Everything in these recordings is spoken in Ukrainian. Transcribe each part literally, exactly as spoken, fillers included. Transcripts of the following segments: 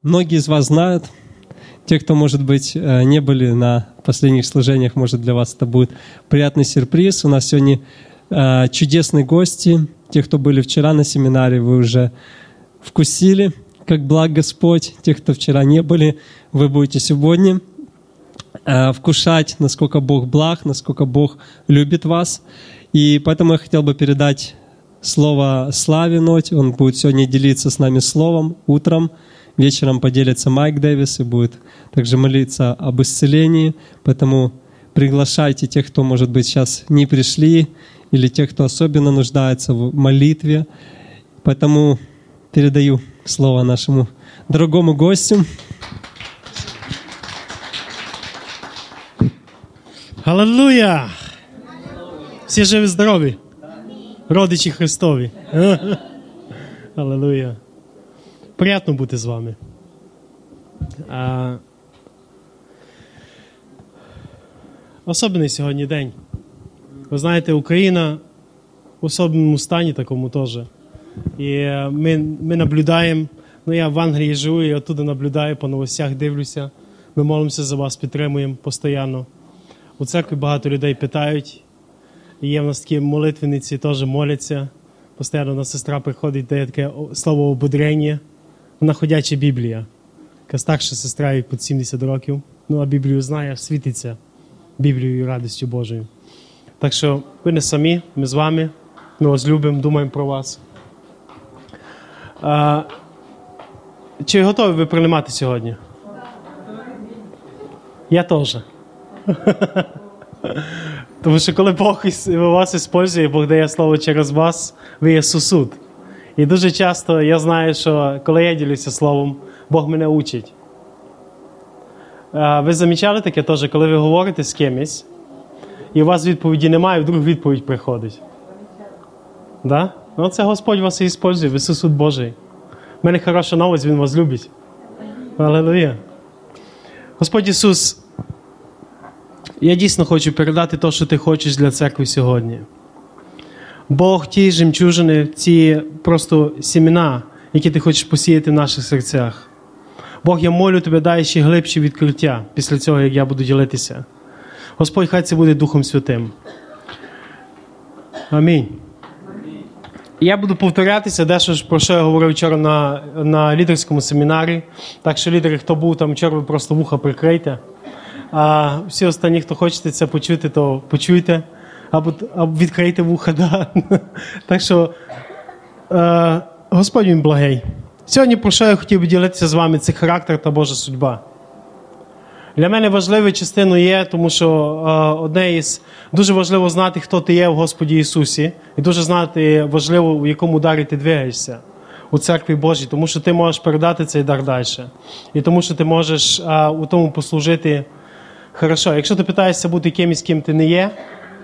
Многие из вас знают, те, кто, может быть, не были на последних служениях, может, для вас это будет приятный сюрприз. У нас сегодня чудесные гости. Те, кто были вчера на семинаре, вы уже вкусили, как благ Господь. Те, кто вчера не были, вы будете сегодня вкушать, насколько Бог благ, насколько Бог любит вас. И поэтому я хотел бы передать слово Славе Ноте. Он будет сегодня делиться с нами словом утром. Вечером поделится Майк Дэвис и будет также молиться об исцелении. Поэтому приглашайте тех, кто, может быть, сейчас не пришли, или тех, кто особенно нуждается в молитве. Поэтому передаю слово нашему дорогому гостю. Алілуя! Всі живі, здорові? Родичі Христові. Алілуя! Приємно бути з вами. А... Особливий сьогодні день. Ви знаєте, Україна в особливому стані такому теж. І ми, ми наблюдаємо, ну я в Англії живу, і оттуда наблюдаю, по новостях дивлюся. Ми молимося за вас, підтримуємо постійно. У церкві багато людей питають. І є в нас такі молитвенниці, теж моляться. Постійно одна сестра приходить, дає таке слово ободрення. Вона ходяча Біблія. Яка старша сестра, їй під сімдесят років. Ну, а Біблію знає, світиться Біблією і радістю Божою. Так що ви не самі, ми з вами. Ми вас любимо, думаємо про вас. А, чи готові ви приймати сьогодні? Я теж. Тому що коли Бог вас використовує, Бог дає слово через вас, ви є сосуд. І дуже часто я знаю, що коли я ділюся словом, Бог мене учить. Ви замічали таке теж, коли ви говорите з кимось, і у вас відповіді немає, і вдруг відповідь приходить. Да? Ну, це Господь вас і використовує, ви сосуд Божий. У мене хороша новость, Він вас любить. Алілуя. Господь Ісус, я дійсно хочу передати те, що ти хочеш для церкви сьогодні. Бог, ті жемчужини, ці просто сімена, які ти хочеш посіяти в наших серцях. Бог, я молю тебе, дай ще глибші відкриття після цього, як я буду ділитися. Господь, хай це буде Духом Святим. Амінь. Я буду повторятися, дещо про що я говорив вчора на, на лідерському семінарі. Так що лідери, хто був там вчора, ви просто вуха прикрийте. А всі останні, хто хочете це почути, то почуйте. Або, або відкрийте вуха. Да. Так що, е, Господь він благий. Сьогодні про що я хотів би ділитися з вами, це характер та Божа судьба. Для мене важливою частиною є, тому що е, одне із дуже важливо знати, хто ти є в Господі Ісусі, і дуже знати важливо, в якому дарі ти двигаєшся у церкві Божій, тому що ти можеш передати цей дар далі. І тому що ти можеш е, у тому послужити хорошо. Якщо ти питаєшся бути кимось, ким ти не є,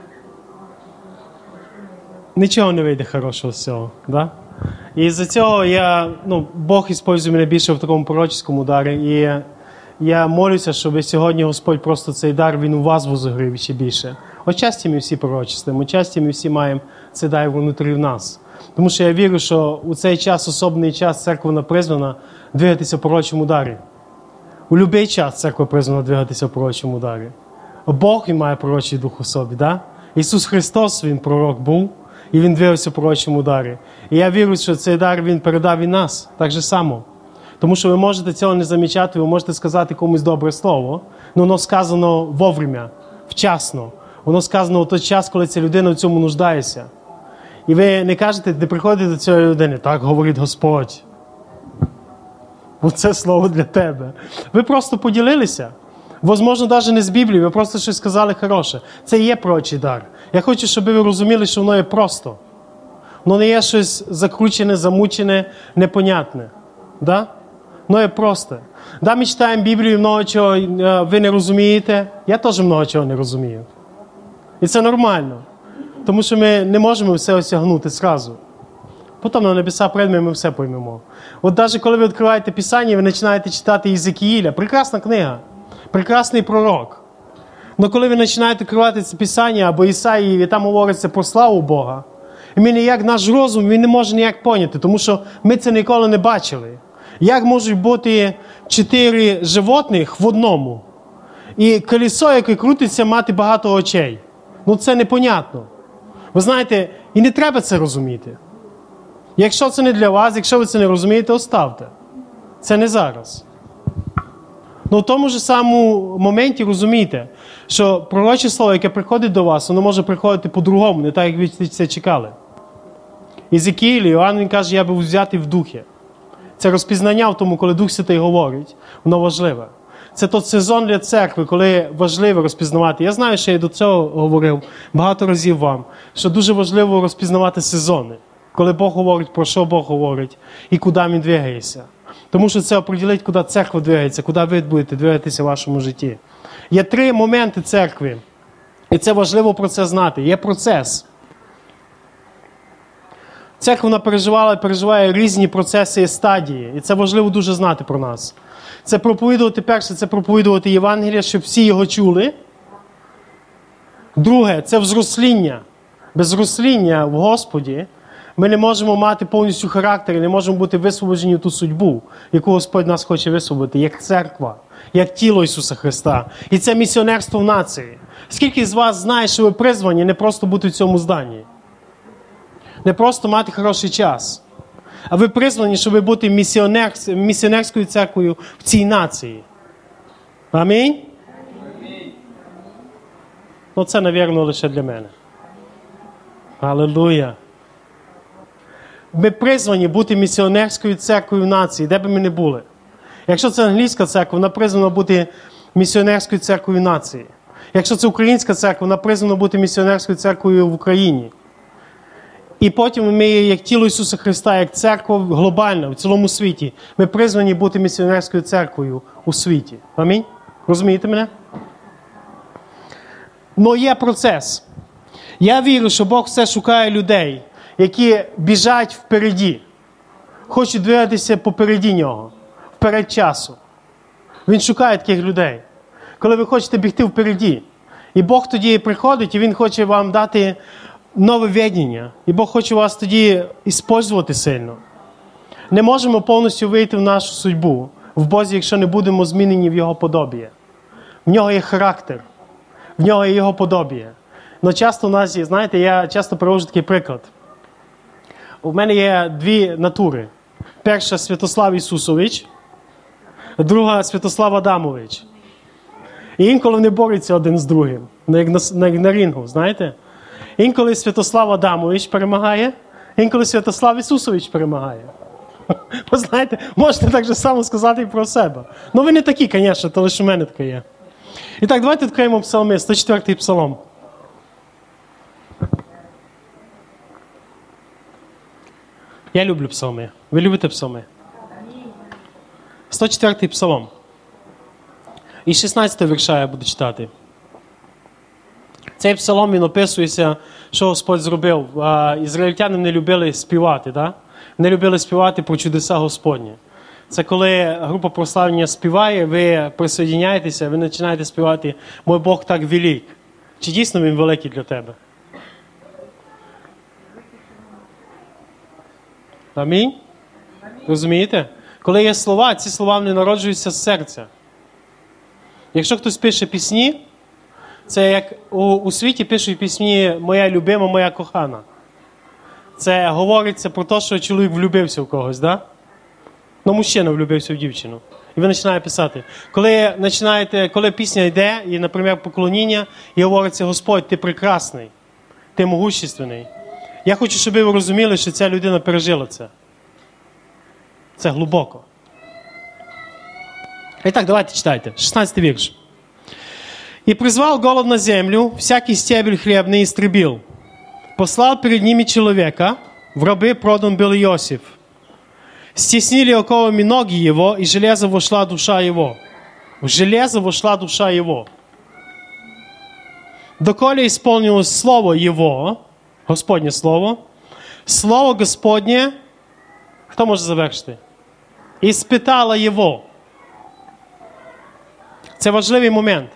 нічого не вийде хорошого з цього. Да? І за цього я, ну, Бог використовує мене більше в такому пророчському дарі. І я молюся, щоб сьогодні Господь просто цей дар, він у вас возгрів ще більше. Отчасті ми всі пророчествуємо, отчасті ми всі маємо цей дар внутрі в нас. Тому що я вірю, що у цей час, особливий час, церква вона призвана двигатися в пророчому дарі. У будь-який час церква призвана двигатися в пророчому дарі. Бог, він має пророчий дух у собі, да? Ісус Христос, він пророк був, і він двигався в пророчому дарі. І я вірю, що цей дар він передав і нас, так же само. Тому що ви можете цього не замічати, ви можете сказати комусь добре слово, але воно сказано вовремя, вчасно. Воно сказано у той час, коли ця людина в цьому нуждається. І ви не кажете, не приходите до цієї людини, так говорить Господь. Бо це слово для тебе. Ви просто поділилися. Возможно, навіть не з Біблії, ви просто щось сказали хороше. Це і є пророчий дар. Я хочу, щоб ви розуміли, що воно є просто. Воно не є щось закручене, замучене, непонятне. Да? Воно є просто. Да, ми читаємо Біблію, много чого ви не розумієте. Я теж много чого не розумію. І це нормально. Тому що ми не можемо все осягнути зразу. Потім на небеса прийдемо, ми все поймемо. От навіть коли ви відкриваєте Писання, ви починаєте читати Єзекіїля. Прекрасна книга. Прекрасний пророк. Але коли ви починаєте відкривати це Писання або Ісаїї, і там говориться про славу Бога, і ми ніяк, наш розум, він не може ніяк поняти, тому що ми це ніколи не бачили. Як можуть бути чотири животних в одному? І колесо, яке крутиться, мати багато очей. Ну це непонятно. Ви знаєте, і не треба це розуміти. Якщо це не для вас, якщо ви це не розумієте, оставте. Це не зараз. Ну в тому ж самому моменті розумійте, що пророче слово, яке приходить до вас, воно може приходити по-другому, не так, як ви це чекали. Єзекіїль, Іоанн, він каже, я був взятий в духі. Це розпізнання в тому, коли Дух Святий говорить, воно важливе. Це той сезон для церкви, коли важливо розпізнавати. Я знаю, що я до цього говорив багато разів вам, що дуже важливо розпізнавати сезони. Коли Бог говорить, про що Бог говорить і куди Він двигається. Тому що це определить, куди церква двигається, куди ви будете двигатися в вашому житті. Є три моменти церкви. І це важливо про це знати. Є процес. Церква вона переживала і переживає різні процеси і стадії. І це важливо дуже знати про нас. Це проповідувати, перше, це проповідувати Євангеліє, щоб всі його чули. Друге, це взросління. Без зросління в Господі ми не можемо мати повністю характер і не можемо бути висвободжені в ту судьбу, яку Господь нас хоче висвободити, як церква, як тіло Ісуса Христа. І це місіонерство в нації. Скільки з вас знає, що ви призвані не просто бути в цьому зданні? Не просто мати хороший час. А ви призвані, щоб бути місіонер, місіонерською церквою в цій нації. Амінь? Амінь. Ну це, навірно, лише для мене. Алілуя. Ми призвані бути місіонерською церквою в нації, де би ми не були. Якщо це англійська церква, вона призвана бути місіонерською церквою нації. Якщо це українська церква, вона призвана бути місіонерською церквою в Україні. І потім ми, як тіло Ісуса Христа, як церква глобальна в цілому світі, ми призвані бути місіонерською церквою у світі. Амінь? Розумієте мене? Но є процес. Я вірю, що Бог все шукає людей, які біжать впереді, хочуть двигатися попереді нього, вперед часу. Він шукає таких людей. Коли ви хочете бігти впереді, і Бог тоді приходить, і Він хоче вам дати нове ведення. І Бог хоче вас тоді іспользувати сильно. Не можемо повністю вийти в нашу судьбу в Бозі, якщо не будемо змінені в Його подобіє. В нього є характер, в нього є Його подобіє. Но часто у нас є, знаєте, я часто приводжу такий приклад. У мене є дві натури. Перша – Святослав Ісусович, друга – Святослав Адамович. І інколи вони борються один з другим, як на, на, на рінгу, знаєте? Інколи Святослав Адамович перемагає, інколи Святослав Ісусович перемагає. Ви знаєте, можете так же само сказати і про себе. Ну ви не такі, звісно, то лише у мене таке є. І так, давайте відкриємо псалми, сто четвертий псалом. Я люблю псалми. Ви любите псалми? сто четвертий псалом. І шістнадцятого вірша я буду читати. Цей псалом, він описується, що Господь зробив. Ізраїльтяни не любили співати, да? Не любили співати про чудеса Господні. Це коли група прославлення співає, ви присоединяєтеся, ви починаєте співати «Мой Бог так велик». Чи дійсно Він великий для тебе? Амінь? Розумієте? Коли є слова, ці слова вони народжуються з серця. Якщо хтось пише пісні, це як у, у світі пишуть пісні «Моя любима, моя кохана». Це говориться про те, що чоловік влюбився в когось, да? Ну, мужчина влюбився в дівчину. І ви починаєте писати. Коли, починаєте, коли пісня йде, і, наприклад, поклоніння, і говориться «Господь, ти прекрасний, ти могущественний». Я хочу, щоб ви розуміли, що ця людина пережила це. Це глибоко. І так, давайте читайте. шістнадцятий вірш. «И призвал голод на землю, всякий стебель хлебный истребил. Послал перед ними человека, в рабы продан был Иосиф. Стеснили оковами ноги его, и железо вошла душа его». В железо вошла душа его. «Доколе исполнилось слово его», Господнє слово, слово Господнє, хто може завершити? «Іспитала його». Це важливий момент.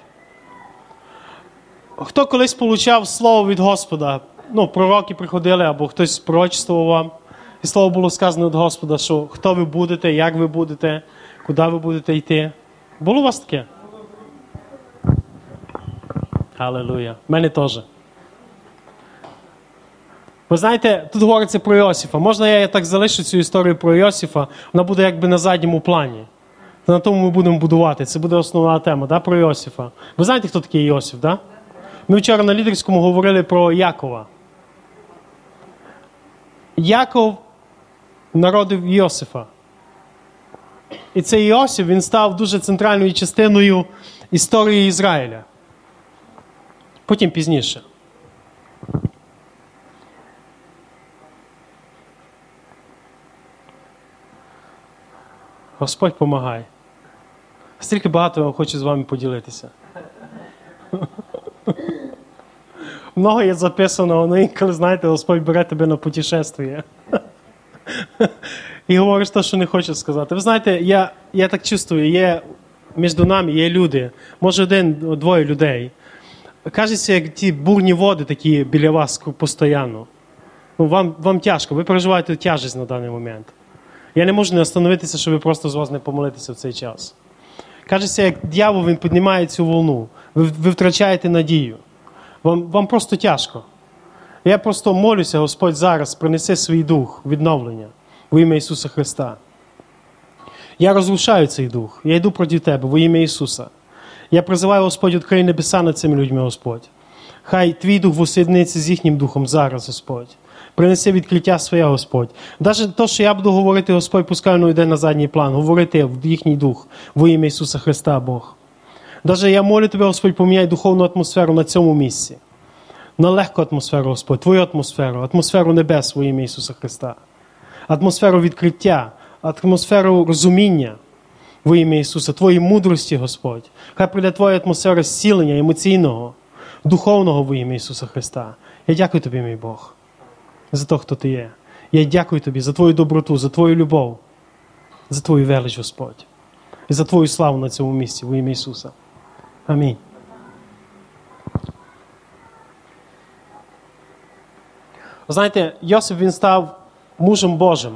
Хто колись получав слово від Господа, ну, пророки приходили, або хтось пророчествував вам, І слово було сказано від Господа, що хто ви будете, як ви будете, куди ви будете йти. Було у вас таке? Алілуя. В мене теж. Ви знаєте, тут говориться про Йосифа. Можна я так залишу цю історію про Йосифа? Вона буде якби на задньому плані. На тому ми будемо будувати. Це буде основна тема, да, про Йосифа. Ви знаєте, хто такий Йосиф, да? Ми вчора на лідерському говорили про Якова. Яков народив Йосифа. І цей Йосиф, він став дуже центральною частиною історії Ізраїля. Потім пізніше. Господь помагає. Стільки багато я хочу з вами поділитися. Много є записано, але інколи, знаєте, Господь бере тебе на путешествие. І говориш те, що не хочеш сказати. Ви знаєте, я, я так чувствую, є між нами є люди, може один, двоє людей. Кажеться, як ті бурні води такі біля вас постійно. Ну, вам, вам тяжко, ви переживаєте тяжесть на даний момент. Я не можу не остановитися, щоб ви просто з вас не помолитися в цей час. Кажеться, як дьявол, він піднімає цю волну. Ви, ви втрачаєте надію. Вам, вам просто тяжко. Я просто молюся, Господь зараз принесе свій дух відновлення во ім'я Ісуса Христа. Я розрушаю цей дух. Я йду проти тебе во ім'я Ісуса. Я призиваю, Господь, відкрий небеса над цими людьми, Господь. Хай твій дух воссоєдниться з їхнім духом зараз, Господь. Принеси відкриття своє, Господь. Навіть те, що я буду говорити, Господь, пускай воно йде на задній план. Говорити в їхній дух во ім'я Ісуса Христа, Бог. Навіть я молю тебе, Господь, поміняй духовну атмосферу на цьому місці. На легку атмосферу, Господь, твою атмосферу, атмосферу небес во ім'я Ісуса Христа. Атмосферу відкриття, атмосферу розуміння во ім'я Ісуса, твої мудрості, Господь. Хай прийде твоя атмосфера зцілення емоційного, духовного во ім'я Ісуса Христа. Я дякую тобі, мій Бог, за те, хто ти є. Я дякую тобі за твою доброту, за твою любов, за твою велич, Господь. І за твою славу на цьому місці во ім'я Ісуса. Амінь. Знаєте, Йосип, він став мужем Божим.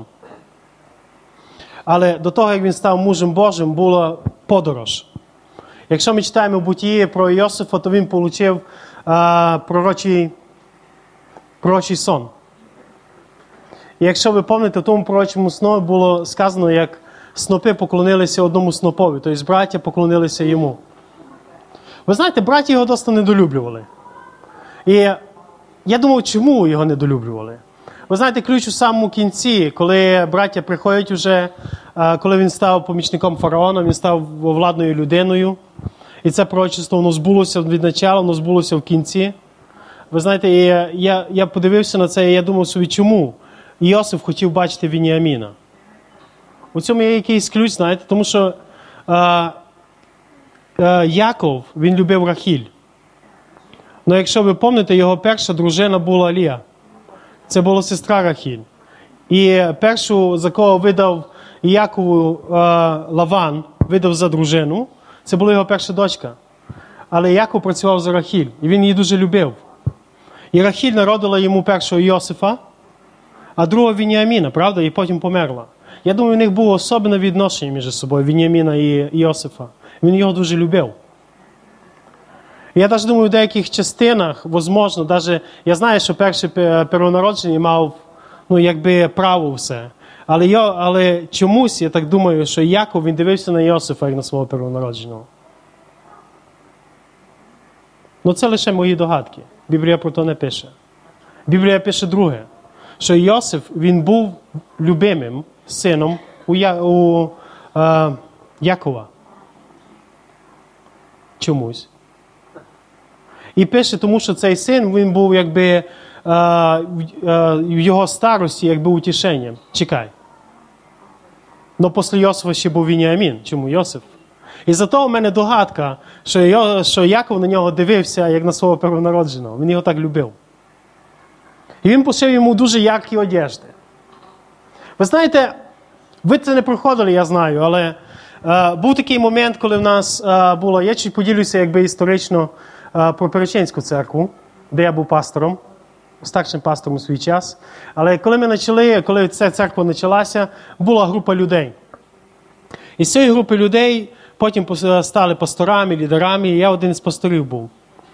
Але до того, як він став мужем Божим, була подорож. Якщо ми читаємо в Бутії про Йосифа, то він отримав а, пророчий, пророчий сон. І якщо ви пам'ятаєте, в тому пророчому сну було сказано, як снопи поклонилися одному снопові, тобто браття поклонилися йому. Ви знаєте, браті його досить недолюблювали. І я думав, чому його недолюблювали? Ви знаєте, ключ у самому кінці, коли браття приходять вже, коли він став помічником фараона, він став владною людиною. І це пророчество, воно збулося від начала, воно збулося в кінці. Ви знаєте, я, я подивився на це, і я думав собі, чому Йосиф хотів бачити Веніаміна. У цьому є якийсь ключ, знаєте, тому що а, а, Яков, він любив Рахіль. Але якщо ви пам'ятаєте, його перша дружина була Лія. Це була сестра Рахіль. І першу, за кого видав Якову а, Лаван, видав за дружину, це була його перша дочка. Але Яков працював за Рахіль, і він її дуже любив. І Рахіль народила йому першого Йосифа, а другого Веніаміна, правда? І потім померла. Я думаю, у них було особливе відношення між собою, Веніаміна і Йосифа. Він його дуже любив. Я навіть думаю, в деяких частинах, можливо, навіть, я знаю, що перший первонароджений мав, ну, якби право все. Але, я, але чомусь, я так думаю, що Яков, він дивився на Йосифа, як на свого первонародженого. Ну, це лише мої догадки. Біблія про то не пише. Біблія пише друге, що Йосиф, він був любимим сином у, Я, у е, Якова. Чомусь. І пише, тому що цей син, він був якби е, е, в його старості якби утішенням. Чекай. Но після Йосифа ще був Веніамін. Чому Йосиф? І зато у мене догадка, що, його, що Яков на нього дивився, як на свого первонародженого. Він його так любив. І він пошив йому дуже яркі одежди. Ви знаєте, ви це не проходили, я знаю, але е, був такий момент, коли в нас е, було, я чуть поділюся якби історично е, про Перечинську церкву, де я був пастором. старшим пастором у свій час. Але коли ми почали, коли ця церква почалася, була група людей. І з цієї групи людей потім стали пасторами, лідерами, і я один із пасторів був.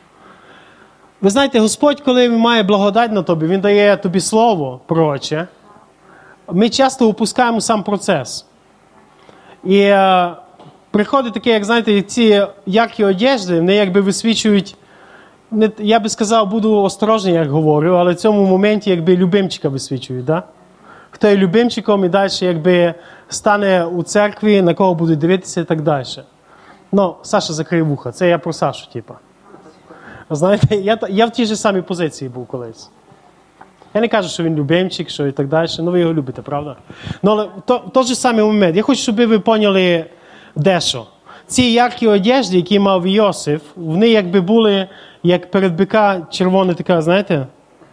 Ви знаєте, Господь, коли Він має благодать на тобі, Він дає тобі слово пророче, ми часто упускаємо сам процес. І е, приходить таке, як, знаєте, ці яркі одежди, вони якби висвічують, не, я би сказав, буду осторожний, як говорю, але в цьому моменті якби любимчика висвічують, да? Хто є любимчиком і далі якби стане у церкві, на кого будуть дивитися і так далі. Ну, Саша закриє вуха, це я про Сашу, типа. Знаєте, я, я в тій же самій позиції був колись. Я не кажу, що він любимчик, що і так далі, ну ви його любите, правда? Ну, але то, той же самий момент. Я хочу, щоб ви поняли дещо. Ці яркі одежди, які мав Йосиф, вони якби були, як перед бика червона така, знаєте,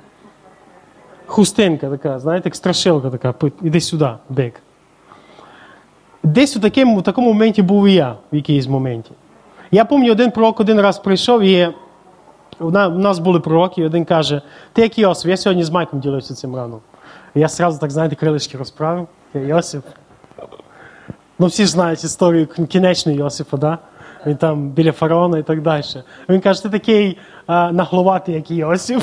хустинка така, знаєте, як страшилка така, іди сюди, бик. Десь у такому, у такому моменті був і я, в якійсь моменті. Я пам'ятаю, один пророк один раз прийшов, і у нас були пророки, і один каже, ти як Йосиф, я сьогодні з Майком ділився цим раном. І я одразу, так, знаєте, крилишки розправив, я Йосиф. Ну, всі ж знають історію кінечної Йосифа, да? Він там біля фараона і так далі. Він каже, ти такий а, нагловатий, як і Йосиф.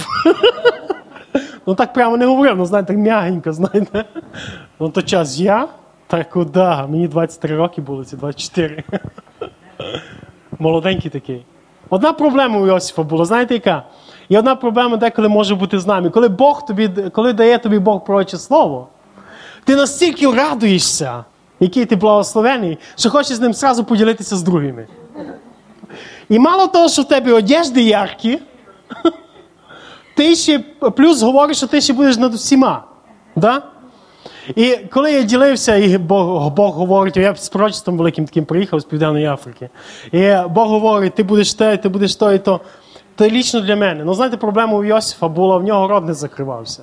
Ну, так прямо не говорив, ну, знаєте, так м'ягенько, знаєте. Ну, то час я, так куди? Мені двадцять три роки було, ці двадцять чотири. Молоденький такий. Одна проблема у Йосифа була, знаєте яка? І одна проблема деколи може бути з нами. Коли Бог тобі, коли дає тобі Бог пророче слово, ти настільки радуєшся, який ти благословений, що хочеш з ним зразу поділитися з другими. І мало того, що в тебе одежди яркі, ти ще плюс говориш, що ти ще будеш над усіма. Да? І коли я ділився, і Бог, Бог говорить, я з пророчеством великим таким приїхав з Південної Африки, і Бог говорить, ти будеш те, ти будеш то і то. Це лічно для мене. Ну, знаєте, проблема у Йосифа була, в нього рот не закривався.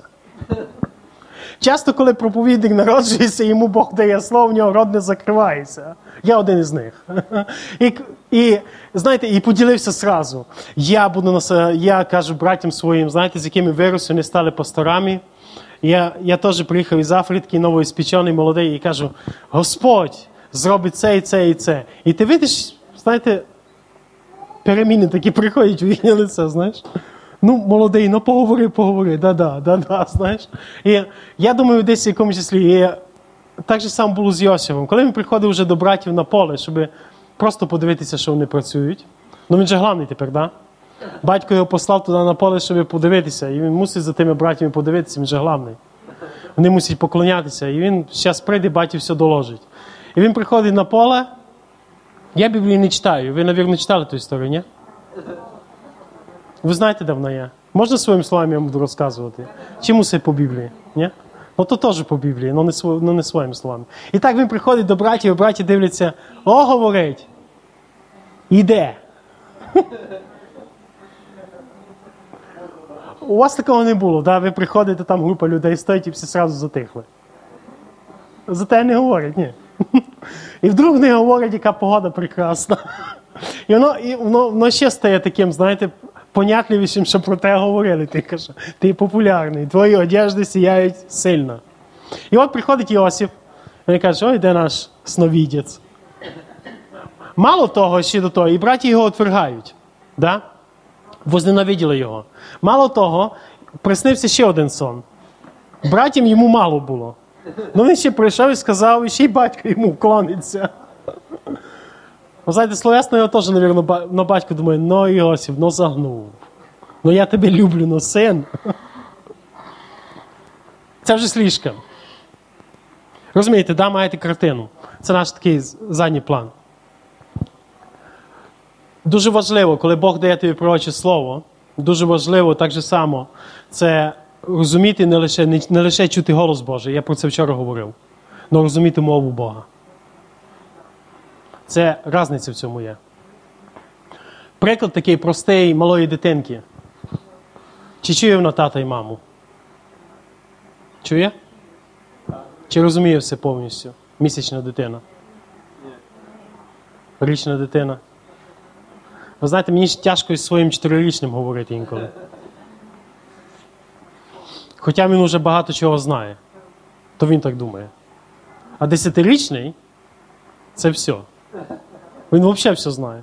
Часто, коли проповідник народжується, йому Бог дає слово, в нього рот не закривається. Я один із них. І, і знаєте, і поділився зразу. Я буду, я кажу братям своїм, знаєте, з якими виросли, вони стали пасторами. Я, я теж приїхав із Африки, новоіспечений, молодий, і кажу, Господь зробить це і це і це. І ти видиш, знаєте, переміни такі приходять у їхнє лице, знаєш. Ну, молодий, ну поговори, поговори, да-да, да-да, знаєш. І я думаю, десь в якомусь числі, і так же само було з Йосифом. Коли він приходив вже до братів на поле, щоб просто подивитися, що вони працюють. Ну, він же главний тепер, да? Батько його послав туди на поле, щоб подивитися, і він мусить за тими братями подивитися, він же главний. Вони мусять поклонятися, і він зараз прийде, батько все доложить. І він приходить на поле, я Біблію не читаю, ви, мабуть, читали ту історію, ні? Ви знаєте, де вона є? Можна своїми словами я буду розказувати? Чи мусить по Біблії? Ні? Ну то теж по Біблії, але не, св... не своїми словами. І так він приходить до братів, і браті дивляться, о, говорить, іде. У вас такого не було, да? Ви приходите, там група людей стоїть і всі одразу затихли. За те не говорять, ні. І вдруг не говорять, яка погода прекрасна. І воно, і воно, воно ще стає таким, знаєте, понятливішим, що про те говорили. Ти каже, ти популярний, твої одежди сіяють сильно. І от приходить Йосиф, і він каже, ой, де наш сновидець. Мало того, ще до того, і браті його отвергають, да? Возненавиділи його. Мало того, приснився ще один сон. Братям йому мало було. Ну він ще прийшов і сказав, і ще й батько йому клониться. Ви знаєте, словесно його теж, мабуть, на батько думає, ну Йосиф, ну загнув. Ну я тебе люблю, ну син. Це вже слишком. Розумієте, да, маєте картину. Це наш такий задній план. Дуже важливо, коли Бог дає тобі пророче слово, дуже важливо так же само, це розуміти не лише, не, не лише чути голос Божий, я про це вчора говорив, але розуміти мову Бога. Це різниця в цьому є. Приклад такий простий малої дитинки. Чи чує вона тата і маму? Чує? Чи розуміє все повністю? Місячна дитина? Річна дитина? Ви знаєте, мені ж тяжко із своїм чотирирічним говорити інколи. Хоча він уже багато чого знає. То він так думає. А десятирічний – це все. Він взагалі все знає.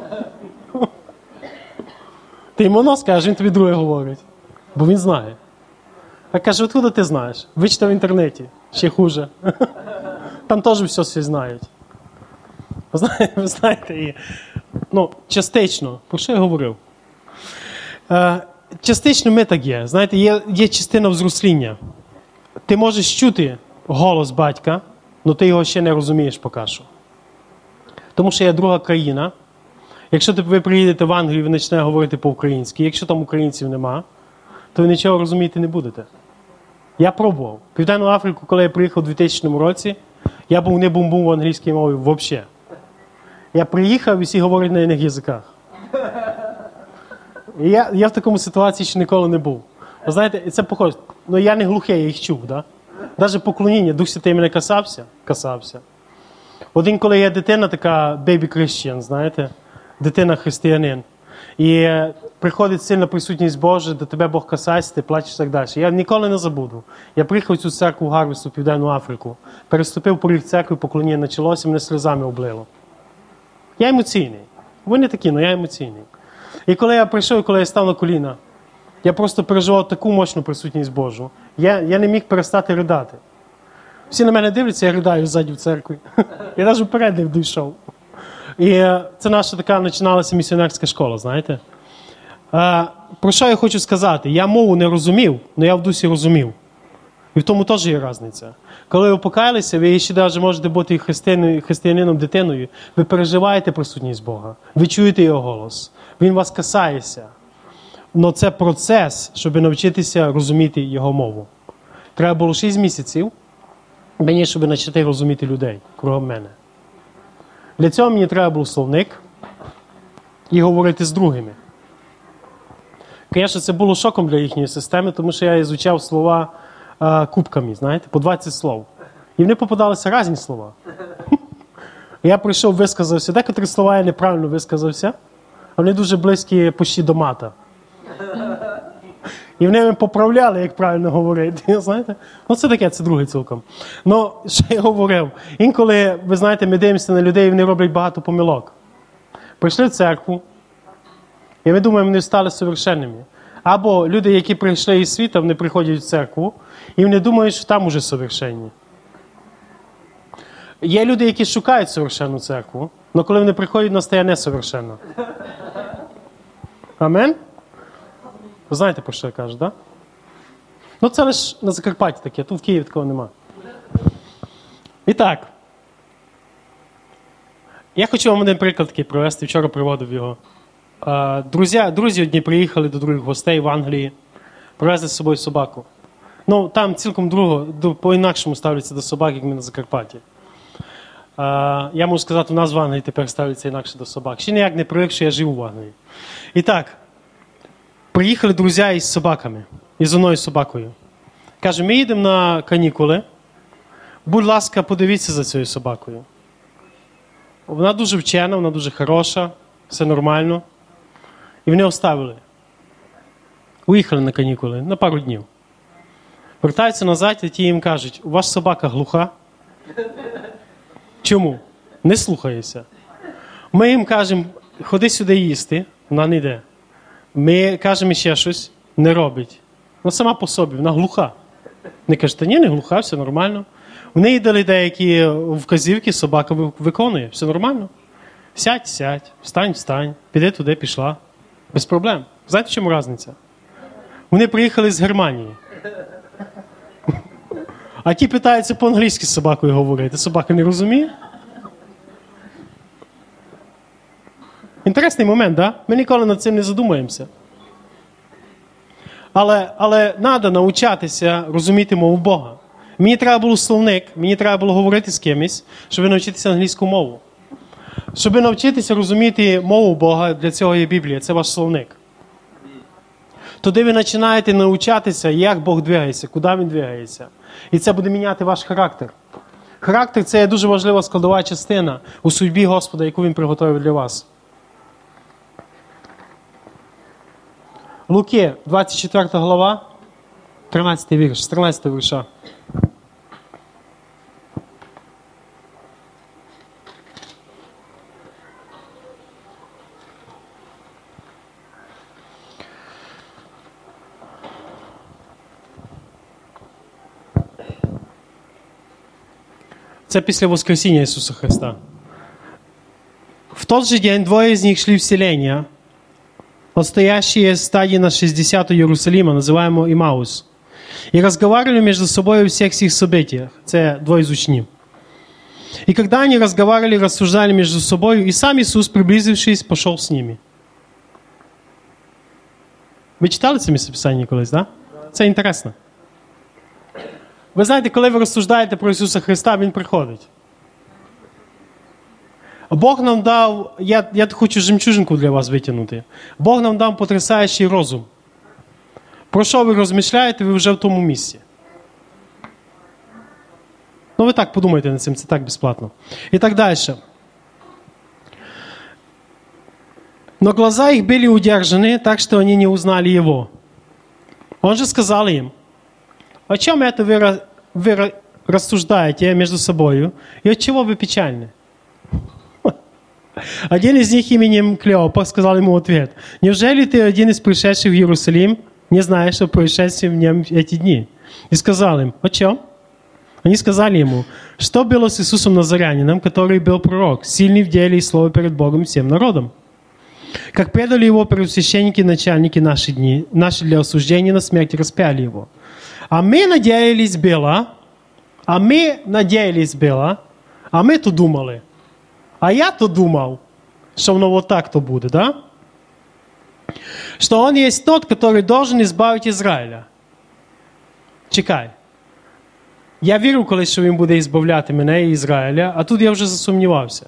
Ти йому одно скажеш, він тобі друге говорить. Бо він знає. А каже, откуда ти знаєш? Вичитав в інтернеті. Ще хуже. Там теж все всі знають. Ви знаєте, ви знаєте і, ну, частично. Про що я говорив? Е, частично ми так є. Знаєте, є, є частина взросління. Ти можеш чути голос батька, але ти його ще не розумієш поки що. Тому що є друга країна. Якщо ви приїдете в Англію і ви почнете говорити по-українськи, якщо там українців нема, то ви нічого розуміти не будете. Я пробував. В Південну Африку, коли я приїхав у дві тисячному році, я був не бум-бум в англійській мові взагалі. Я приїхав і всі говорять на інших язиках. І я, я в такому ситуації ще ніколи не був. Ви знаєте, це похоже. Ну я не глухий, я їх чув, да? Навіть поклоніння, Дух Святий мене касався, касався. Один, коли є дитина, така baby Christian, знаєте, дитина-християнин. І приходить сильна присутність Божа, до тебе Бог касається, ти плачеш і так далі. Я ніколи не забуду. Я приїхав в цю церкву в Гарвесту, в Південну Африку, переступив поріг церкви, поклоніння почалося, мене сльозами облило. Я емоційний. Ви не такі, але я емоційний. І коли я прийшов, і коли я став на коліна, я просто переживав таку мощну присутність Божу. Я, я не міг перестати ридати. Всі на мене дивляться, я ридаю ззаді в церкві. Я навіть вперед не дійшов. І це наша така починалася місіонерська школа, знаєте. А, про що я хочу сказати? Я мову не розумів, але я в дусі розумів. І в тому теж є різниця. Коли ви покаялися, ви ще навіть можете бути християнином, дитиною, ви переживаєте присутність Бога, ви чуєте Його голос, Він вас касається. Але це процес, щоб навчитися розуміти Його мову. Треба було шість місяців мені, щоб почати розуміти людей кругом мене. Для цього мені треба був словник і говорити з другими. Звісно, це було шоком для їхньої системи, тому що я ізучав слова а, кубками, знаєте, по двадцять слов. І вони попадалися різні слова. Я прийшов, висказався. Декотрі слова я неправильно висказався, а вони дуже близькі почти до мата. І вони мене поправляли, як правильно говорити. Знаєте? Ну, це таке, це другий цілком. Ну, що я говорив? Інколи, ви знаєте, ми дивимося на людей, і вони роблять багато помилок. Прийшли в церкву, і ми думаємо, вони стали совершенними. Або люди, які прийшли із світу, вони приходять в церкву, і вони думають, що там уже совершенні. Є люди, які шукають совершенну церкву, але коли вони приходять, вона стає несовершенна. Амен? Ви знаєте, про що я кажу, так? Да? Ну, це лише на Закарпатті таке, тут в Києві такого нема. І так. Я хочу вам один приклад такий привести, вчора приводив його. Друзі, друзі одні приїхали до других гостей в Англії, привезли з собою собаку. Ну, там цілком друго, по-інакшому ставляться до собак, як ми на Закарпатті. Я можу сказати, у нас в Англії тепер ставляться інакше до собак. Ще ніяк не привик, що я живу в Англії. І так. Приїхали друзі із собаками, із одною собакою. Каже, ми їдемо на канікули, будь ласка, подивіться за цією собакою. Вона дуже вчена, вона дуже хороша, все нормально. І вони оставили. Уїхали на канікули на пару днів. Вертаються назад, і ті їм кажуть, у вас собака глуха? Чому? Не слухається. Ми їм кажемо, ходи сюди їсти, вона не йде. Ми кажемо ще щось, не робить. Вона сама по собі, вона глуха. Вони кажуть, та ні, не глуха, все нормально. В неї дали деякі вказівки, собака виконує, все нормально. Сядь, сядь, встань, встань, піди туди, пішла. Без проблем. Знаєте, в чому різниця? Вони приїхали з Германії. А ті питаються по-англійськи з собакою говорити. Собака не розуміє? Інтересний момент, да? Ми ніколи над цим не задумаємося. Але, але треба навчатися розуміти мову Бога. Мені треба було словник, мені треба було говорити з кимось, щоб навчитися англійську мову. Щоб навчитися розуміти мову Бога, для цього є Біблія, це ваш словник. Тоді ви починаєте навчатися, як Бог двигається, куди Він двигається. І це буде міняти ваш характер. Характер – це є дуже важлива складова частина у судьбі Господа, яку Він приготовив для вас. Луки, двадцять четверта глава, тринадцятий вірш, з тринадцятого вірша. Це після воскресіння Ісуса Христа. В тот же день двое из них шли в селение, отстоящие стадии на шестьдесят у Иерусалима, называемого Имаус, и разговаривали между собой о всех сих событиях. Это двое из учеников. И когда они разговаривали, рассуждали между собой, и сам Иисус, приблизившись, пошел с ними. Ви читали це місцеписання колись, так? Да? Це інтересно. Ви знаєте, коли ви розсуждаєте про Ісуса Христа, Він приходить. Бог нам дав, я, я хочу жемчужинку для вас витягнути. Бог нам дав потрясаючий розум. Про що ви розмишляєте, ви вже в тому місці. Ну ви так подумайте над цим, це так безплатно. І так далі. Но глаза их были удержаны, так что они не узнали Его. Он же сказал им: о чем это вы, вы рассуждаете между собой? И от чего вы печальны? Один из них именем Клеопа сказал ему в ответ: неужели ты один из пришедших в Иерусалим, не знаешь о происшествии в нем эти дни? И сказал им: о чем? Они сказали ему: что было с Иисусом Назарянином, который был пророк, сильный в деле и слове перед Богом и всем народом? Как предали его первосвященники и начальники наши дни, наши для осуждения на смерть распяли его. А мы надеялись было, а мы надеялись было, а мы то думали. А я-то думал, что оно вот так-то будет, да? Что он есть тот, который должен избавить Израиля. Чекай. Я вірив колись, що він буде ізбавляти мене і Ізраїля, а тут я вже засумнівався.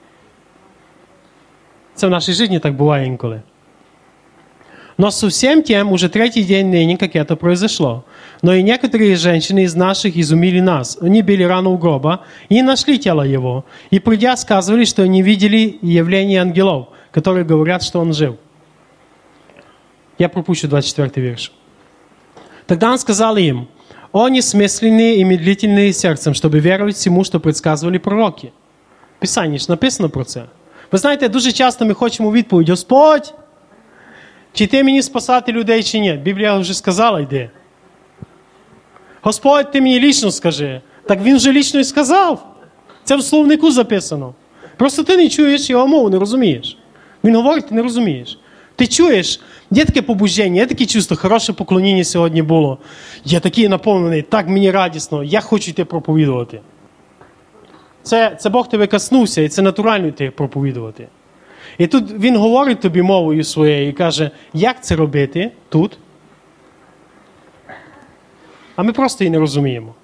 Це в нашей жизни так бывает иногда. Но со всем тем уже третий день ныне, как это произошло. Но и некоторые женщины из наших изумили нас. Они били рану у гроба и не нашли тело его. И придя, сказывали, что они видели явление ангелов, которые говорят, что он жив. Я пропущу двадцать четвёртый верш. Тогда он сказал им: о несмысленные и медлительные сердцем, чтобы веровать всему, что предсказывали пророки. В Писанні ж написано про це. Ви знаєте, дуже часто ми хочемо відповідь: Господь, чи ти мені спасати людей, чи ні? Біблія вже сказала, йди. Господь, ти мені лічно скажи. Так він вже лічно і сказав. Це в словнику записано. Просто ти не чуєш його мову, не розумієш. Він говорить, ти не розумієш. Ти чуєш, є таке побуждення, є таке чувство, хороше поклоніння сьогодні було. Я такий наповнений, так мені радісно, я хочу йти проповідувати. Це, це Бог тебе коснувся, і це натурально йти проповідувати. І тут він говорить тобі мовою своєю і каже, як це робити тут? А ми просто її не розуміємо.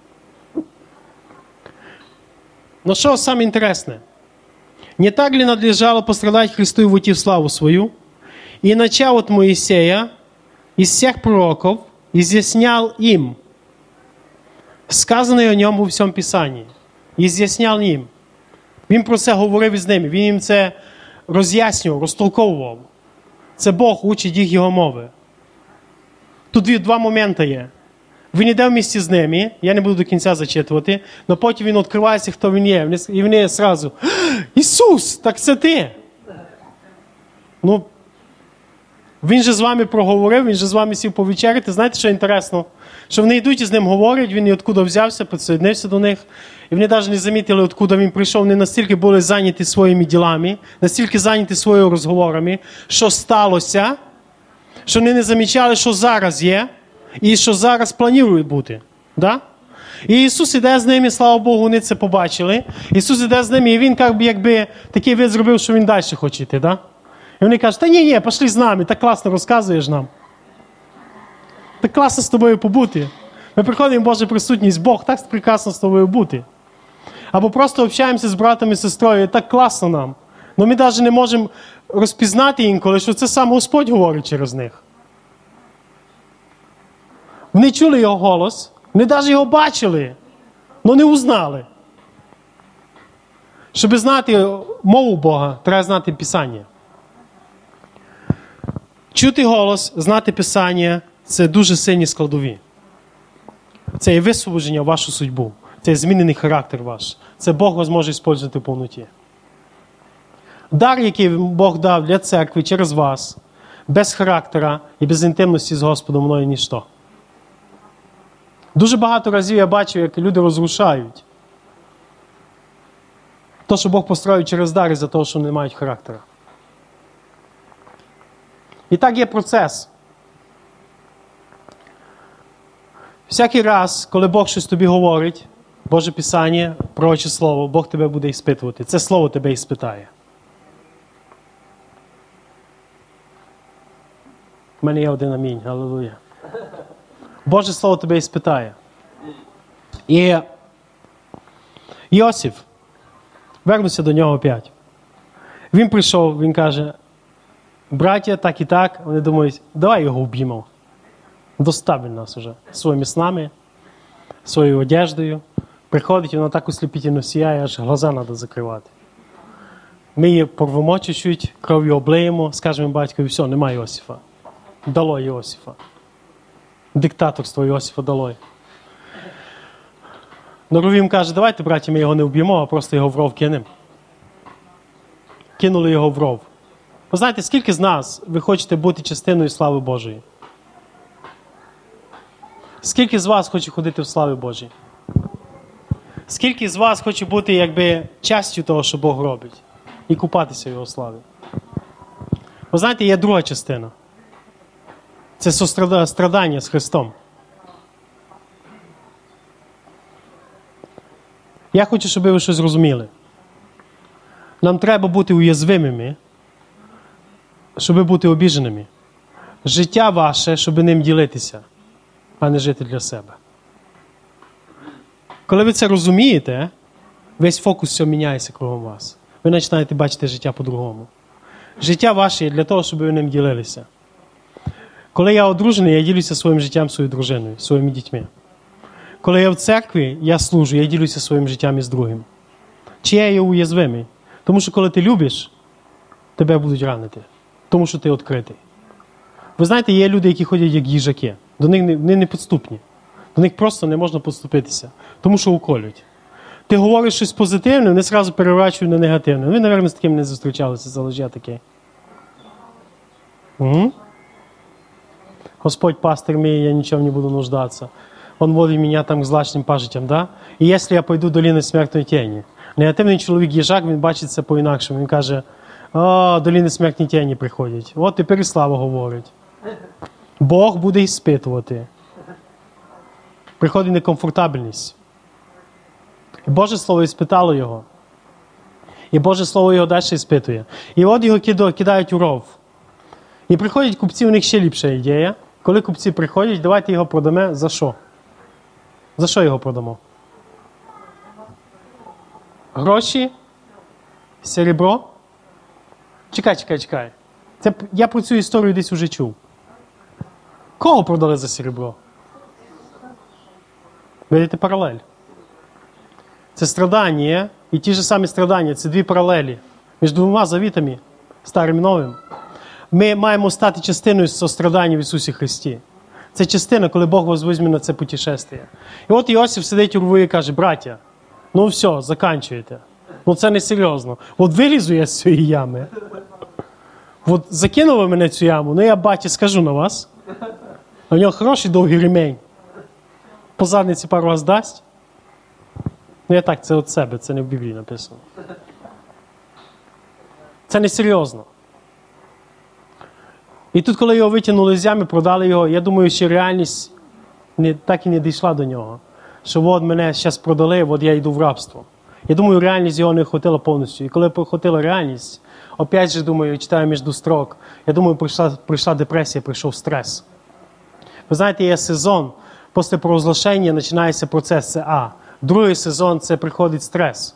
Но що саме інтересне? Не так ли надлежало пострадать Христу и войти в славу свою? И начав от Моисея, из всех пророков, изъяснял им сказанное о ньому во всьому Писанні. Из'ясняв їм. Він про це говорив із ними. Він їм це роз'яснював, розтолковував. Це Бог учить їх його мови. Тут два моменти є. Він йде в місті з ними, я не буду до кінця зачитувати, але потім він відкривається, хто він є. І вони одразу: Ісус, так це ти! Ну, він же з вами проговорив, він же з вами сів повечеряти. Знаєте, що інтересно? Що вони йдуть і з ним говорять, він откуда взявся, підсоєднився до них. І вони навіть не замітили, откуда він прийшов. Вони настільки були зайняті своїми ділами, настільки зайняті своїми розговорами, що сталося, що вони не замічали, що зараз є, і що зараз планують бути. Да? І Ісус іде з ними, слава Богу, вони це побачили. Ісус іде з ними, і він якби такий вид зробив, що він далі хоче йти. Да? І вони кажуть, та ні-ні, пішли з нами, так класно розказуєш нам. Так класно з тобою побути. Ми приходимо в Божу присутність, Бог, так прекрасно з тобою бути. Або просто общаємося з братом і сестрою, так класно нам. Но ми навіть не можемо розпізнати інколи, що це сам Господь говорить через них. Вони чули його голос, вони навіть його бачили, але не узнали. Щоб знати мову Бога, треба знати Писання. Чути голос, знати Писання – це дуже сильні складові. Це є висвободження в вашу судьбу. Це є змінений характер ваш. Це Бог вас може використовувати в повноті. Дар, який Бог дав для церкви через вас, без характера і без інтимності з Господом, воно є ніщо. Дуже багато разів я бачив, як люди розрушають. То, що Бог построїв через дар із-за того, що не мають характера. І так є процес. Всякий раз, коли Бог щось тобі говорить, Боже Писання, пророче слово, Бог тебе буде іспитувати. Це слово тебе іспитає. У мене є один амінь. Алілуя. Боже слово тебе іспитає. І Йосиф, вернуся до нього опять. Він прийшов, він каже, браття, так і так. Вони думають, давай його вб'ємо. Достав він нас уже своїми снами, своєю одеждою. Приходить, вона так осліпительно сіяє, аж глаза треба закривати. Ми її порвемо чуть-чуть, кров'ю облиємо, скажемо батькові, все, немає Йосифа. Дало Йосифа. Диктаторство Йосифа дало. Но Рувім каже, давайте, браті, ми його не вб'ємо, а просто його в ров кинемо. Кинули його в ров. Ви знаєте, скільки з нас ви хочете бути частиною слави Божої? Скільки з вас хоче ходити в славі Божій? Скільки з вас хоче бути, якби, частю того, що Бог робить? І купатися в його славі? Ви знаєте, є друга частина. Це страдання з Христом. Я хочу, щоб ви щось зрозуміли. Нам треба бути уязвимими, щоб бути обіженими. Життя ваше, щоб ним ділитися, а не жити для себе. Коли ви це розумієте, весь фокус все міняється кругом вас. Ви починаєте бачити життя по-другому. Життя ваше є для того, щоб ви ним ділилися. Коли я одружений, я ділюся своїм життям своєю дружиною, своїми дітьми. Коли я в церкві, я служу, я ділюся своїм життям із другим. Чи я є уязвимий? Тому що коли ти любиш, тебе будуть ранити. Тому що ти відкритий. Ви знаєте, є люди, які ходять як їжаки. До них не, вони не підступні. До них просто не можна підступитися. Тому що уколють. Ти говориш щось позитивне, вони одразу переворачують на негативне. Ви, мабуть, з таким не зустрічалися, залежить таке. Угу. Господь пастир мій, я нічого не буду нуждаться. Он водить меня там к злачним пажитям, да? І якщо я пойду долини смертної тіні. Негативний чоловік їжак, він бачить це по-інакшому. Він каже, о, долини смертної тіні приходять. От тепер і слава говорить. Бог буде іспитувати. Приходить некомфортабельність. І Боже Слово іспитало його. І Боже Слово його далі іспитує. І от його кидають у ров. І приходять купці, у них ще ліпша ідея. Коли купці приходять, давайте його продамо. За що? За що його продамо? Гроші? Серебро? Чекай, чекай, чекай. Це, я про цю історію десь уже чув. Кого продали за серебро? Видите паралель? Це страдання і ті ж самі страдання. Це дві паралелі. Між двома завітами, старим і новим. Ми маємо стати частиною сострадання в Ісусі Христі. Це частина, коли Бог вас візьме на це путешествие. І от Іосиф сидить у рву і каже, браття, ну все, заканчуєте. Ну це не серйозно. От вилізу я з цієї ями. От закинули мене цю яму, ну я, батя, скажу на вас. А в нього хороший довгий ремень. По задниці пару раз дасть. Ну я так, це від себе, це не в Біблії написано. Це не серйозно. І тут, коли його витягнули з ями, продали його, я думаю, що реальність не, так і не дійшла до нього. Що от мене зараз продали, от я йду в рабство. Я думаю, реальність його не охватила повністю. І коли охватила реальність, опять же, думаю, читаю між строк, я думаю, прийшла, прийшла депресія, прийшов стрес. Ви знаєте, є сезон, після провозглашення починається процес, це А. Другий сезон – це приходить стрес.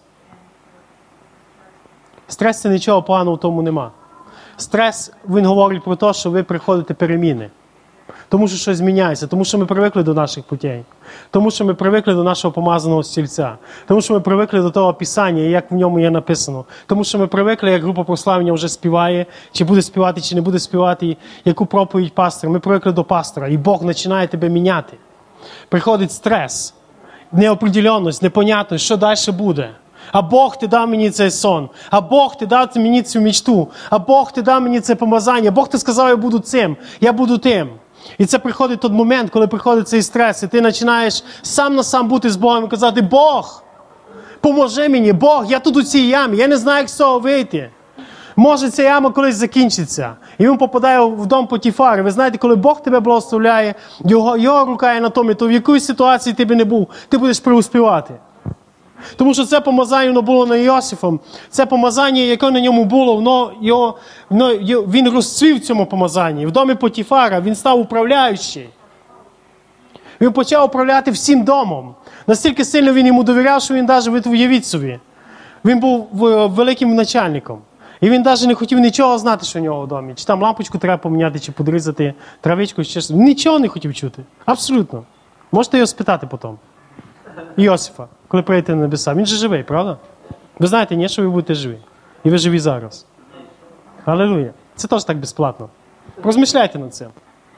Стрес – це нічого поганого в тому нема. Стрес, він говорить про те, що ви приходите переміни. Тому що щось зміняється, тому що ми привикли до наших путей. Тому що ми привикли до нашого помазаного стільця. Тому що ми привикли до того Писання, як в ньому є написано. Тому що ми привикли, як група прославлення вже співає, чи буде співати, чи не буде співати, яку проповідь пастора. Ми привикли до пастора, і Бог починає тебе міняти. приходить стрес, неопределенність, непонятність, що далі буде. А Бог ти дав мені цей сон, а Бог ти дав мені цю мечту, а Бог ти дав мені це помазання, Бог ти сказав, я буду цим, я буду тим. І це приходить той момент, коли приходить цей стрес, і ти починаєш сам на сам бути з Богом і казати, Бог, поможи мені, Бог, я тут у цій ямі, я не знаю, як з цього вийти. Може, ця яма колись закінчиться. І він попадає в дом Потіфари. Ви знаєте, коли Бог тебе благословляє, його, його рука є на тому, то в якій ситуації ти би не був, ти будеш преуспівати. Тому що це помазання воно було на Йосифом. Це помазання, яке на ньому було, воно, його, воно, він розцвів в цьому помазанні. В домі Потіфара він став управляючий. Він почав управляти всім домом. Настільки сильно він йому довіряв, що він навіть, уявіть собі, він був великим начальником. І він навіть не хотів нічого знати, що в нього в домі. Чи там лампочку треба поміняти, чи подрізати, травичку, чи щось. Нічого не хотів чути. Абсолютно. Можете його спитати потім. Йосифа, коли прийдете на небеса. Він же живий, правда? Ви знаєте, ні, що ви будете живі. І ви живі зараз. Алілуя. Це теж так безплатно. Розмишляйте над цим.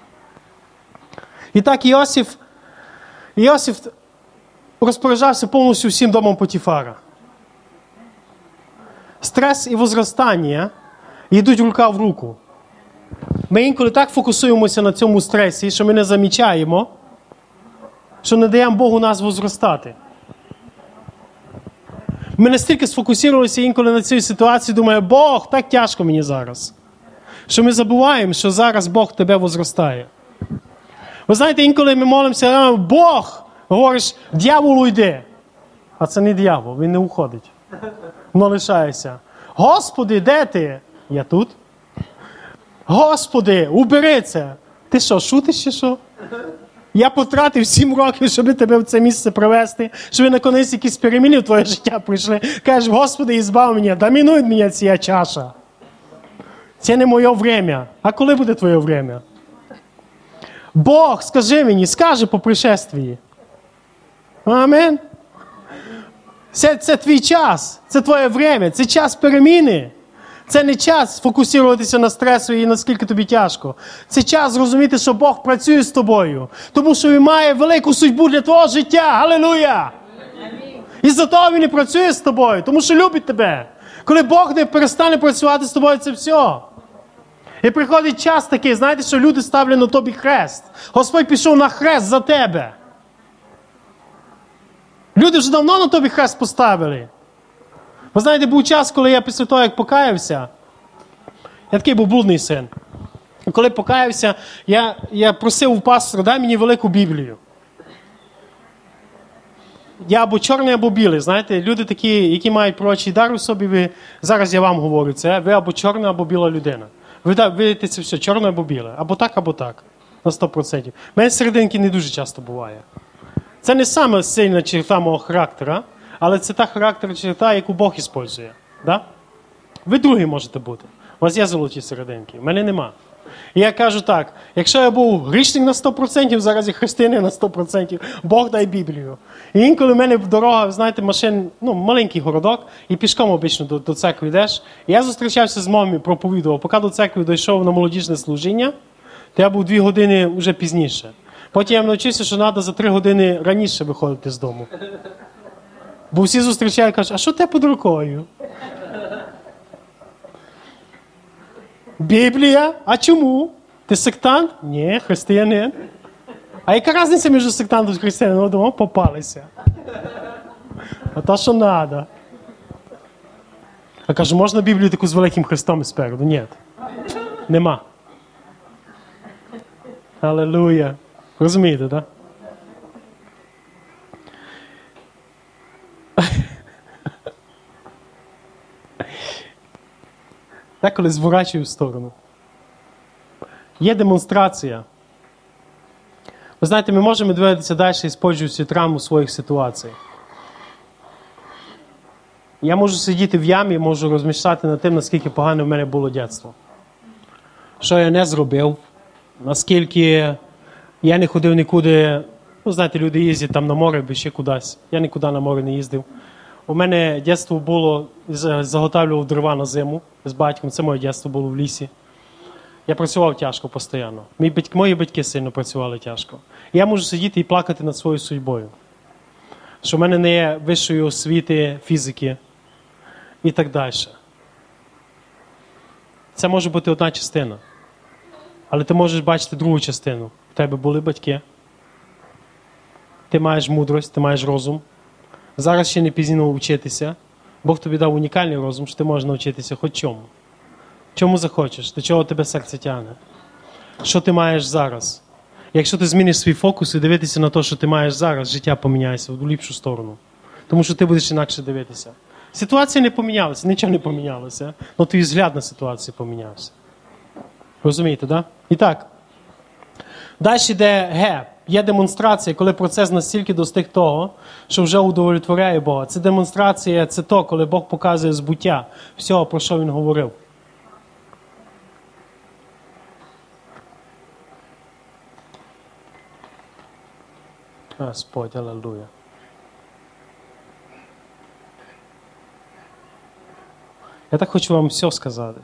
І так Йосиф, Йосиф розпоряджався повністю всім домом Потіфара. Стрес і возростання йдуть рука в руку. Ми інколи так фокусуємося на цьому стресі, що ми не замічаємо, що не даємо Богу нас возростати. Ми настільки сфокусувалися інколи на цій ситуації, думаємо, Бог, так тяжко мені зараз. Що ми забуваємо, що зараз Бог тебе возростає. Ви знаєте, інколи ми молимося, Бог, говориш, дьяволу йди. А це не дьявол, він не уходить. Воно лишається. Господи, де ти? Я тут. Господи, убери це. Ти що, шутиш чи що? Я потратив сім років, щоб тебе в це місце привести, щоб наконець якісь переміни в твоє життя прийшли. Кажеш, Господи, ізбав мене, домінуй мене ця чаша. Це не моє время. А коли буде твоє время? Бог, скажи мені, скаже по пришествії. Амін. Це, це твій час, це твоє время, це час переміни. Це не час фокусуватися на стресу і наскільки тобі тяжко. Це час зрозуміти, що Бог працює з тобою. Тому що Він має велику судьбу для твого життя. Алілуя! І за того Він і працює з тобою, тому що любить тебе. Коли Бог не перестане працювати з тобою, це все. І приходить час такий, знаєте, що люди ставлять на тобі хрест. Господь пішов на хрест за тебе. Люди вже давно на тобі хрест поставили. Ви знаєте, був час, коли я після того, як покаявся, я такий був блудний син. І коли покаявся, я, я просив у пастора, дай мені велику Біблію. Я або чорний, або білий. Знаєте, люди такі, які мають пророчий дар у собі, ви, зараз я вам говорю це, ви або чорна, або біла людина. Ви видите це все, чорне або біле. Або так, або так. На сто відсотків. У мене серединки не дуже часто буває. Це не саме сильна черта мого характера, але це та характер черта, яку Бог використовує. Да? Ви другі можете бути. У вас є золоті серединки, в мене нема. І я кажу так, якщо я був грішник на сто відсотків, зараз я християнин на сто відсотків, Бог дай Біблію. І інколи в мене дорога, знаєте, машин, ну, маленький городок, і пішком обично до, до церкви йдеш. І я зустрічався з мамою, проповідував, поки до церкви дійшов на молодіжне служіння, то я був дві години вже пізніше. Потім я навчився, що треба за три години раніше виходити з дому. Бо всі зустрічають і кажуть, а що те під рукою? Біблія? А чому? Ти сектант? Ні, християнин. А яка різниця між сектантом і християнином? Думав, попалися. А то, що треба. А кажу, можна Біблію таку з великим хрестом спереду? Ні. Нема. Алілуя. Розумієте, так? Так, коли зворачую в сторону. Є демонстрація. Ви знаєте, ми можемо дивитися далі і споджувати травму своїх ситуацій. Я можу сидіти в ямі, можу розмішати над тим, наскільки погане в мене було дитинство. Що я не зробив, наскільки я не ходив нікуди. Ну, знаєте, люди їздять там на море, або ще кудись. Я нікуди на море не їздив. У мене дитинство було, заготавлював дрова на зиму з батьком. Це моє дитинство було в лісі. Я працював тяжко постійно. Мої батьки, мої батьки сильно працювали тяжко. Я можу сидіти і плакати над своєю судьбою. Що в мене не є вищої освіти, фізики і так далі. Це може бути одна частина. Але ти можеш бачити другу частину. В тебе були батьки. Ти маєш мудрость, ти маєш розум. Зараз ще не пізно вчитися. Бог тобі дав унікальний розум, що ти можеш навчитися хоч чому. Чому захочеш? До чого тебе серце тягне? Що ти маєш зараз? Якщо ти зміниш свій фокус і дивитися на те, що ти маєш зараз, життя поміняється в ліпшу сторону. Тому що ти будеш інакше дивитися. Ситуація не помінялася, нічого не помінялося. Але твій взгляд на ситуацію помінявся. Розумієте, так? Да? І так. Далі йде Г. Є демонстрація, коли процес настільки достиг того, що вже удовлетворяє Бога. Це демонстрація, це то, коли Бог показує збуття всього, про що Він говорив. Господь, алелуя. Я так хочу вам все сказати.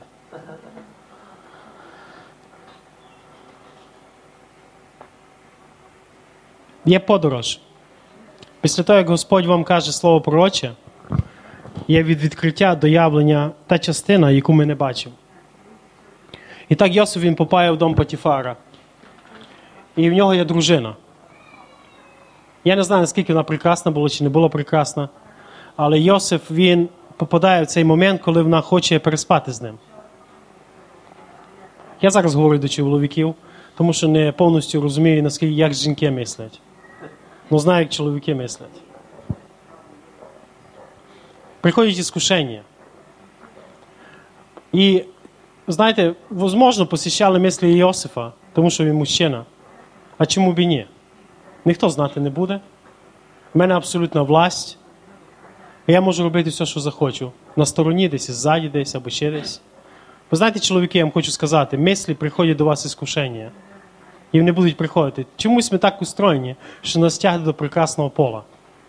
Є подорож. Після того, як Господь вам каже слово пророче, є від відкриття до явлення та частина, яку ми не бачимо. І так Йосиф, він попає в дом Потіфара. І в нього є дружина. Я не знаю, наскільки вона прекрасна була чи не була прекрасна, але Йосиф, він попадає в цей момент, коли вона хоче переспати з ним. Я зараз говорю до чоловіків, тому що не повністю розумію, наскільки, як жінки мислять. Ну, знаю, як чоловіки мислять. Приходять іскушення. І, знаєте, можливо, посіщали мислі Йосифа, тому що він мужчина. А чому б і ні? Ніхто знати не буде. У мене абсолютна власть. Я можу робити все, що захочу. На стороні десь, ззаді десь, або ще десь. Ви знаєте, чоловіки, я вам хочу сказати, мислі приходять до вас іскушення. І вони будуть приходити. Чомусь ми так устроєні, що нас тягне до прекрасного пола.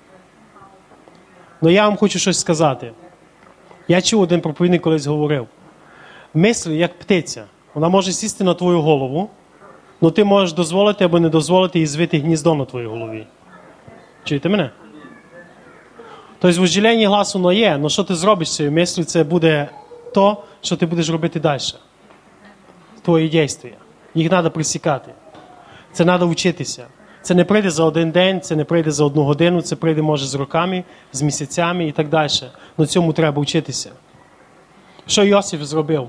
Але я вам хочу щось сказати. Я чув, один проповідник колись говорив. Мислі, як птиця. Вона може сісти на твою голову, але ти можеш дозволити або не дозволити їй звити гніздо на твоїй голові. Чуєте мене? Тобто вождеління гласу воно є, але що ти зробиш з цією мислю, це буде то, що ти будеш робити далі. Твої дійства. Їх треба присікати. Це треба вчитися. Це не прийде за один день, це не прийде за одну годину, це прийде, може, з роками, з місяцями і так далі. Но цьому треба вчитися. Що Йосиф зробив?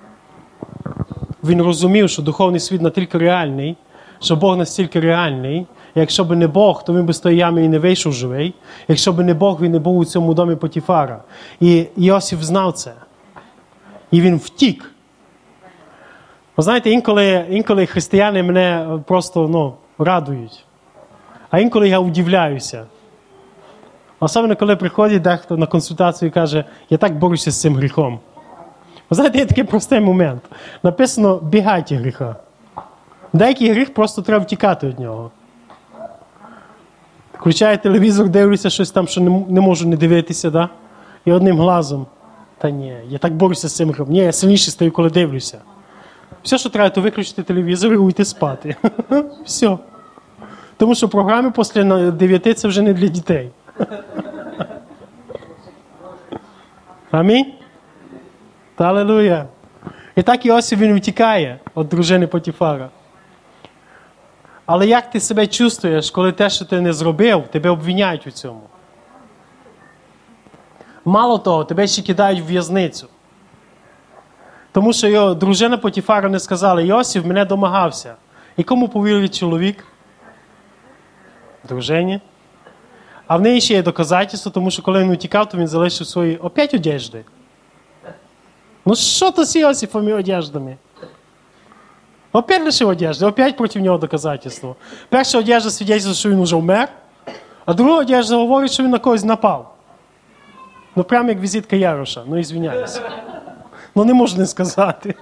Він розумів, що духовний світ настільки реальний, що Бог настільки реальний. Якщо б не Бог, то він би з тої ями і не вийшов живий. Якщо б не Бог, він не був у цьому домі Потіфара. І Йосиф знав це. І він втік. Ви знаєте, інколи, інколи християни мене просто ну, радують. А інколи я удивляюся. Особливо, коли приходить дехто на консультацію і каже, я так борюся з цим гріхом. Ви знаєте, є такий простий момент. Написано, бігайте гріха. Деякий гріх просто треба втікати від нього. Включаю телевізор, дивлюся щось там, що не, не можу не дивитися, да? І одним глазом. Та ні, я так борюся з цим гріхом. Ні, я сильніше стаю, коли дивлюся. Все, що треба, то виключити телевізор і уйти спати. Все. Тому що програми після дев'яти це вже не для дітей. Амінь? Та алелуя. І так Йосиф, він втікає від дружини Потіфара. Але як ти себе чувствуєш, коли те, що ти не зробив, тебе обвиняють у цьому? Мало того, тебе ще кидають в в'язницю. Тому що його дружина Потіфара не сказала, Йосиф мене домагався. І кому повірить чоловік? Дружині. А в неї ще є доказательство, тому що коли він утікав, то він залишив свої опять одежди. Ну що то з Йосифом і одеждами? Опять лишив одежди, опять проти нього доказательство. Перша одежда свідчить, що він вже вмер, а друга одежда говорить, що він на когось напав. Ну прямо як візитка Яроша, ну ізвиняюся. Ну не можу не сказати.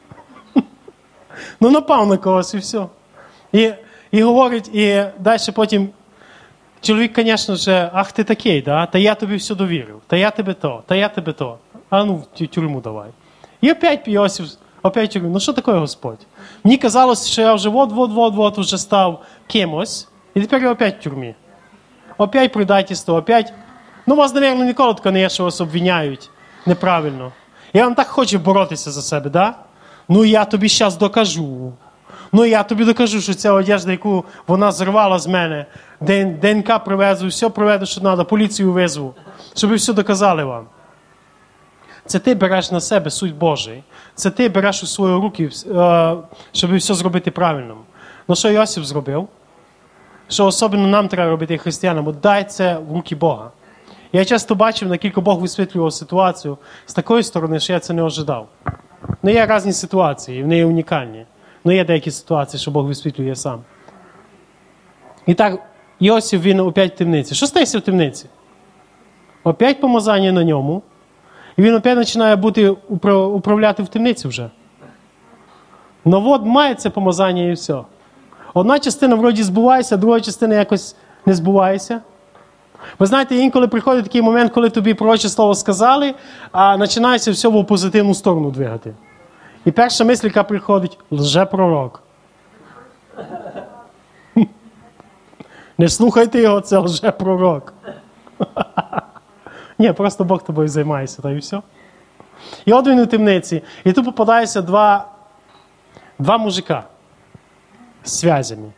Ну напав на когось і все. І, і говорить, і далі потім чоловік, звісно ж, ах ти такий, да? Та я тобі все довірив, та я тебе то, та я тебе то. А ну в тюрму давай. І опять Йосиф Опять тюрмі. Ну що таке Господь? Мені казалось, що я вже вот-вот-вот-вот вже став кимось, і тепер я опять в тюрмі. Опять предательство, опять... Ну, у вас, мабуть, ніколи таке не є, що вас обвиняють неправильно. Я вам так хочу боротися за себе, да? Ну, я тобі зараз докажу. Ну, я тобі докажу, що ця одежда, яку вона зірвала з мене, ДНК привезу, все приведу, що треба, поліцію визву, щоб ви все доказали вам. Це ти береш на себе суть Божий. Це ти береш у свої руки, щоб все зробити правильно. Ну, що Йосип зробив? Що особливо нам треба робити, християнам, от дай це в руки Бога. Я часто бачив, наскільки Бог висвітлював ситуацію з такої сторони, що я це не ожидав. Ну, є різні ситуації, вони унікальні. Ну, є деякі ситуації, що Бог висвітлює сам. І так, Йосип, він опять в темниці. Що стається в темниці? Опять помазання на ньому. І він опять починає бути, управляти в темниці вже. Ну, от має це помазання і все. Одна частина вроді збувається, друга частина якось не збувається. Ви знаєте, інколи приходить такий момент, коли тобі пророче слово сказали, а починається все в позитивну сторону двигати. І перша мисль, яка приходить, лжепророк. Не слухайте його, це лжепророк. Ні, просто Бог тобою займається, та і все. І от він у темниці. І тут попадаються два, два мужика з зв'язями.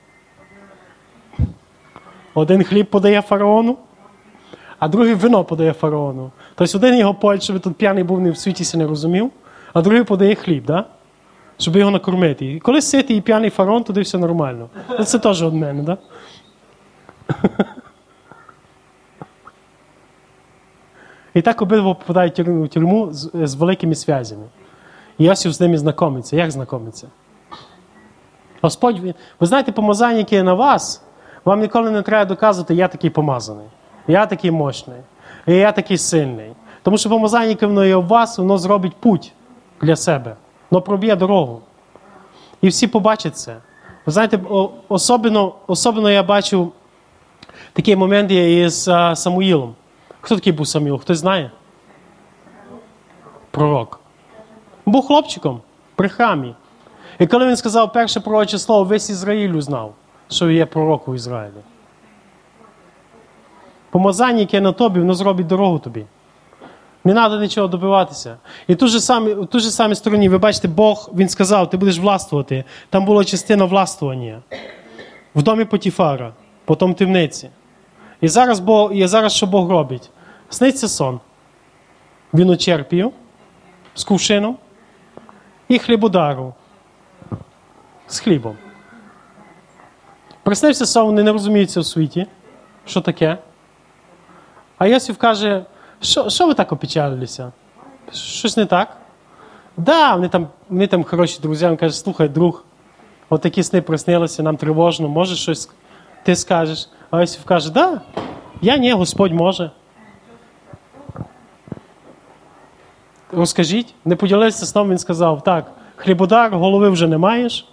Один хліб подає фараону, а другий вино подає фараону. Тобто один його поїть, щоб тут п'яний був, не в світі не розумів, а другий подає хліб, да? Щоб його накормити. І коли ситий і п'яний фараон, тоді все нормально. Це теж від мене, да? І так обидва попадають в тюрму з, з великими зв'язями. І Йосип з ними знайомиться. Як знайомиться? Господь, ви знаєте, помазання, яке є на вас, вам ніколи не треба доказувати, я такий помазаний, я такий мощний, і я такий сильний. Тому що помазання, яке воно є у вас, воно зробить путь для себе. Воно проб'є дорогу. І всі побачать це. Ви знаєте, особливо, особливо я бачу такий момент є із uh, Самуїлом. Хто такий був Самуїл? Хтось знає? Пророк. Був хлопчиком при храмі. І коли він сказав перше пророче слово, весь Ізраїль узнав, що є пророк у Ізраїлі. Помазання, яке на тобі, воно зробить дорогу тобі. Не треба нічого добиватися. І тут же самі, в ту же самій стороні, ви бачите, Бог, він сказав, ти будеш властвувати. Там була частина властвування. В домі Потіфара, потім в темниці. І зараз, Бог, і зараз що Бог робить? Сниться сон. Він очерпів з кувшином і хлібодару з хлібом. Приснився сон, вони не розуміються у світі. Що таке? А Йосиф каже, що, що ви так опечалилися? Щось не так? Да, вони там, вони там хороші друзі. Він каже, слухай, друг, от такі сни приснилися, нам тривожно, може щось ти скажеш? А Йосиф каже, да, я ні, Господь може. Розкажіть. Не поділився сном, він сказав, так, хлібодар, голови вже не маєш,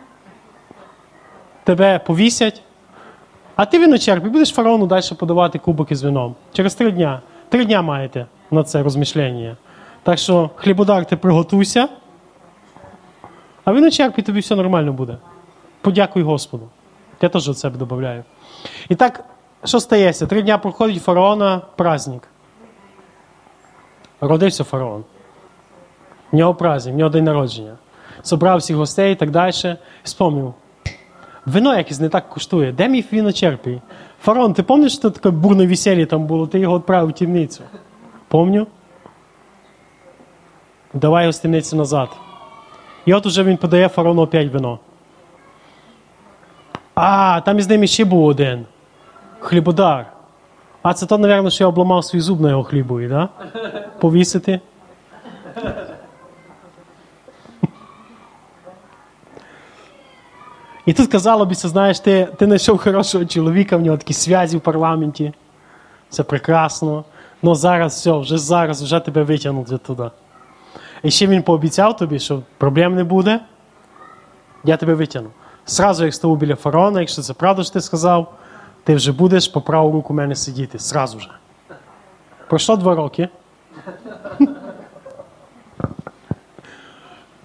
тебе повісять, а ти виночерпі, будеш фараону далі подавати кубок із вином. Через три дня. Три дня маєте на це розмішлення. Так що, хлібодар, ти приготуйся, а виночерпі, тобі все нормально буде. Подякуй Господу. Я теж від себе додаю. І так, що стається? Три дня проходить фараона праздник. Родився фараон. В нього праздник, в нього день народження. Собрав всіх гостей і так далі. Спомнив. Вино якесь не так коштує. Де мій виночерпій? Фараон, ти пам'ятаєш, що таке бурне весілля там було? Ти його відправив в темницю. Помню. Давай його з темниці назад. І от уже він подає фараону опять вино. А, там із ними ще був один. Хлібодар. А це то, мабуть, що я обламав свій зуб на його хлібові, да? Повісити. І тут, казало б, знаєш, ти, ти знайшов хорошого чоловіка, в нього такі зв'язі в парламенті. Це прекрасно. Ну зараз все, вже зараз, вже тебе витягнуть туди. І ще він пообіцяв тобі, що проблем не буде. Я тебе витягну. Сразу, як став біля фараона, якщо це правда, що ти сказав, ти вже будеш по праву руку мене сидіти. Сразу же. Пройшло два роки.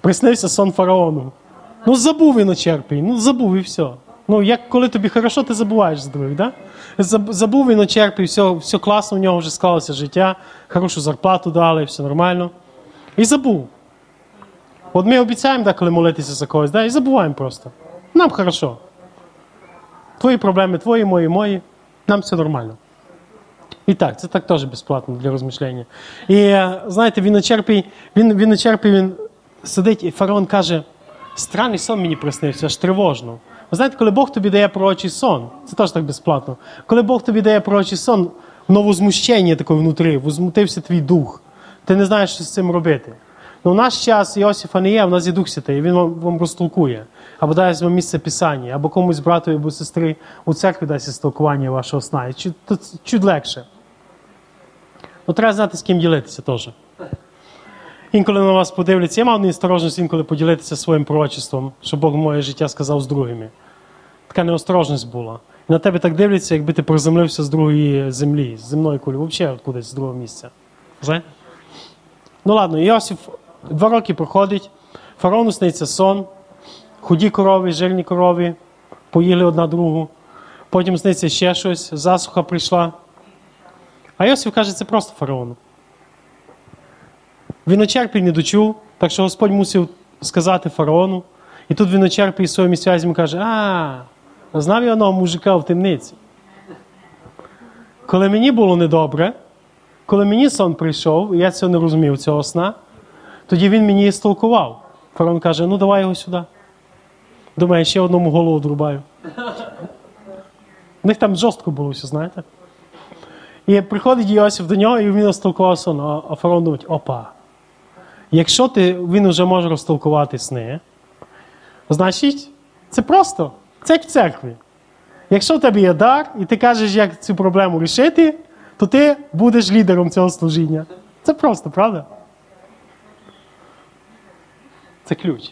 Приснився сон фараону. Ну забув він очерпій, ну забув і все. Ну як коли тобі хорошо, ти забуваєш за других, да? Забув він очерпій, все, все класно, у нього вже склалося життя, хорошу зарплату дали, все нормально. І забув. От ми обіцяємо деколи молитися за когось, да? І забуваємо просто. Нам хорошо. Твої проблеми твої, мої, мої. Нам все нормально. І так, це так теж безплатно для розмішлення. І знаєте, виночерпій, він, виночерпій, він сидить, і фараон каже, странний сон мені приснився, аж тривожно. Ви знаєте, коли Бог тобі дає пророчий сон, це теж так безплатно, коли Бог тобі дає пророчий сон, новозмущення таке внутрі, возмутився твій дух, ти не знаєш, що з цим робити. Ну, в наш час Іосифа не є, в нас є Дух Святий, він вам, вам розтолкує. Або дасть вам місце Писання, або комусь братові або сестри у церкві дасть істолкування вашого сна. І чуть, чуть легше. Ну, треба знати, з ким ділитися теж. Інколи на вас подивляться, я мав неосторожність інколи поділитися своїм пророчеством, що Бог моє життя сказав з другими. Така неосторожність була. І на тебе так дивляться, якби ти приземлився з другої землі, з земної кулі, взагалі кудись з другого місця. Знаєте? Ну ладно, Іосиф два роки проходить, фараону сниться сон, худі корови, жирні корови, поїли одна другу, потім сниться ще щось, засуха прийшла. А Іосиф каже, це просто фараону. Виночерпій не дочув, так що Господь мусив сказати фараону. І тут виночерпій своїми зв'язями каже, а, знав я одного мужика в темниці. Коли мені було недобре, коли мені сон прийшов, і я цього не розумів, цього сна, тоді він мені істолкував. Фараон каже, ну давай його сюди. Думаю, ще одному голову одрубаю. У них там жорстко було все, знаєте. І приходить Іосиф до нього, і він розтолкував сон. А фараон думає, опа, якщо ти, він вже може розтолкувати сни, значить, це просто, це як в церкві. Якщо в тебе є дар, і ти кажеш, як цю проблему рішити, то ти будеш лідером цього служіння. Це просто, правда? Це ключ.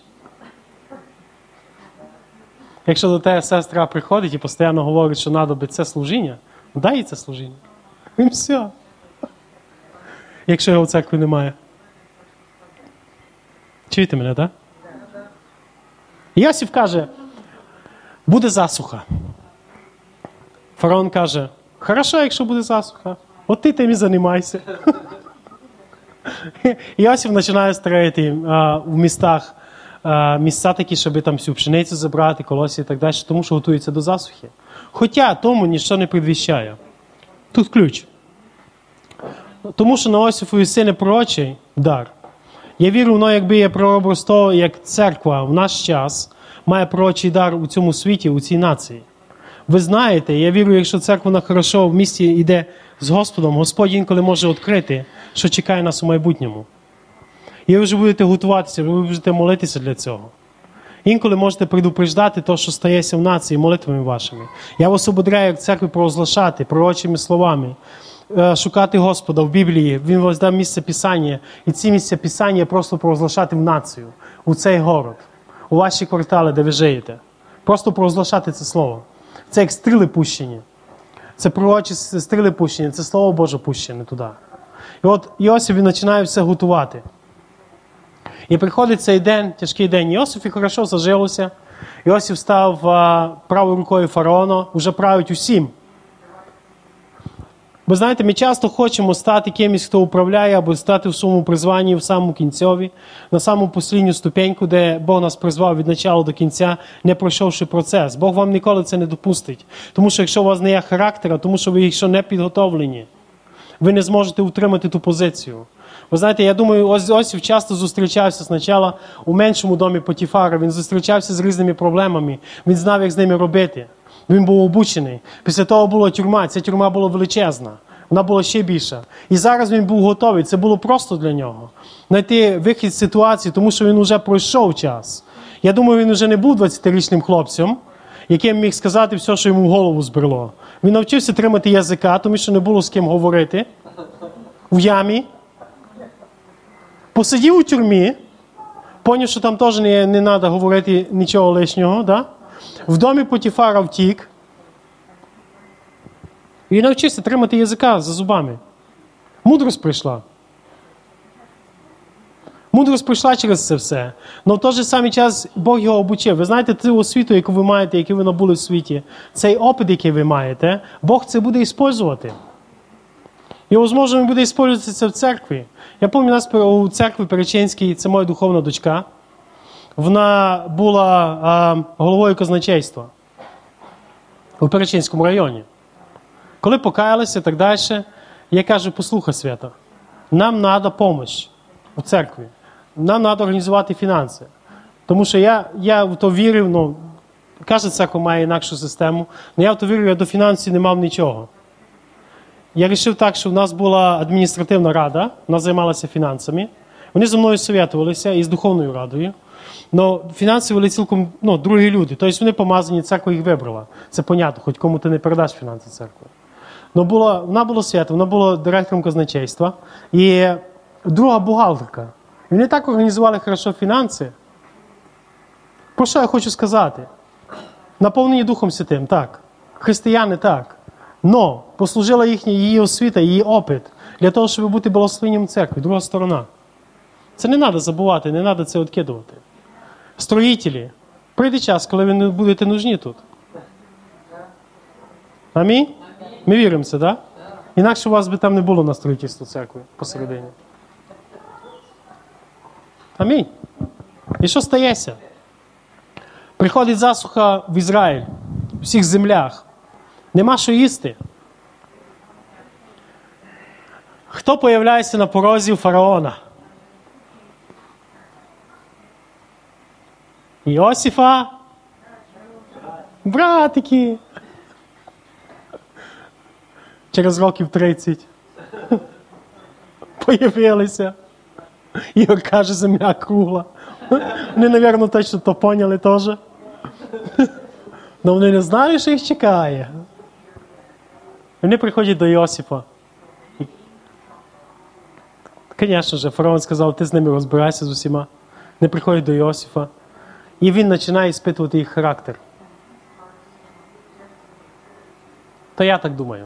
Якщо до тебе сестра приходить і постійно говорить, що треба би це служіння, дай їй це служіння. І все. Якщо його в церкві немає. Чуєте мене, так? Йосиф каже, буде засуха. Фараон каже, хорошо, якщо буде засуха. От ти тим і займайся. Йосиф починає строїти а, в містах а, місця такі, щоб там всю пшеницю забрати, колосі і так далі, тому що готується до засухи. Хоча тому ніщо не предвіщає. Тут ключ. Тому що на Йосифові сини пророчий дар. Я вірю, воно якби є прообраз того, як церква в наш час має пророчий дар у цьому світі, у цій нації. Ви знаєте, я вірю, якщо церква на хорошо в місті йде з Господом, Господь інколи може відкрити, що чекає нас у майбутньому. І ви вже будете готуватися, ви будете молитися для цього. Інколи можете предупреждати те, що стається в нації молитвами вашими. Я вас ободряю, як церкві провозглашати пророчими словами, шукати Господа в Біблії, Він вас дав місце Писання, і ці місця Писання просто провозглашати в націю, у цей город, у ваші квартали, де ви живете. Просто провозглашати це слово. Це як стріли пущені. Це пророчі стріли пущені, це Слово Боже пущене туди. І от Йосиф, він починає все готувати. І приходить цей день, тяжкий день. Йосифі хорошо зажилося. Йосиф став а, правою рукою фараона, вже править усім. Ви знаєте, ми часто хочемо стати кимось, хто управляє, або стати в своєму призванні в самому кінцеві, на саму послідню ступеньку, де Бог нас призвав від початку до кінця, не пройшовши процес. Бог вам ніколи це не допустить. Тому що якщо у вас не є характера, тому що ви якщо не підготовлені, ви не зможете утримати ту позицію. Ви знаєте, я думаю, Йосиф часто зустрічався спочатку у меншому домі Потіфара, він зустрічався з різними проблемами, він знав, як з ними робити. Він був обучений. Після того була тюрма, ця тюрма була величезна, вона була ще більша. І зараз він був готовий, це було просто для нього. Знайти вихід з ситуації, тому що він вже пройшов час. Я думаю, він вже не був двадцятирічним хлопцем, яким міг сказати все, що йому в голову збрело. Він навчився тримати язика, тому що не було з ким говорити. В ямі. Посидів у тюрмі, поняв, що там теж не, не треба говорити нічого лишнього, да? В домі Потіфара втік. І навчився тримати язика за зубами. Мудрость прийшла. Мудрость пройшла через це все. Але в той же самий час Бог його обучив. Ви знаєте, ту освіту, яку ви маєте, яку ви набули в світі, цей опит, який ви маєте, Бог це буде використовувати. І, можливо, він буде використовувати це в церкві. Я пам'ятаю, нас у церкві Перечинській, це моя духовна дочка, вона була а, головою казначейства у Перечинському районі. Коли покаялися і так далі, я кажу, послухай, Свята, нам треба допомога у церкві. Нам треба організувати фінанси. Тому що я, я в то вірив, ну, кожна церква має інакшу систему, але я в то вірив, я до фінансів не мав нічого. Я вирішив так, що в нас була адміністративна рада, вона займалася фінансами. Вони зі мною совєтувалися і з духовною радою. Але фінанси були цілком ну, другі люди. Тобто вони помазані, церква їх вибрала. Це понятно, хоч кому ти не передаш фінанси церкви. Но була, вона була свята, вона була директором казначейства. І друга бухгалтерка. І вони так організували хорошо фінанси. Про що я хочу сказати? Наповнені Духом Святим, так. Християни, так. Но послужила їхня її освіта, її опит для того, щоб бути благословенням церкви. Друга сторона. Це не треба забувати, не треба це відкидувати. Строїтелі, прийде час, коли ви не будете нужні тут. Амінь? Ми віримо в це, так? Інакше у вас би там не було на строїтельство церкви посередині. Амінь. І що стається? Приходить засуха в Ізраїль, у всіх землях. Нема що їсти. Хто появляється на порозі у фараона? Йосифа? Братики. Через років тридцять. Появилися. Ігор каже, земля кругла. Вони, мабуть, точно то поняли теж. Але вони не знали, що їх чекає. Вони приходять до Йосифа. Звісно ж, фараон сказав, ти з ними розбирайся з усіма. Вони приходять до Йосифа. І він починає іспитувати їх характер. То я так думаю.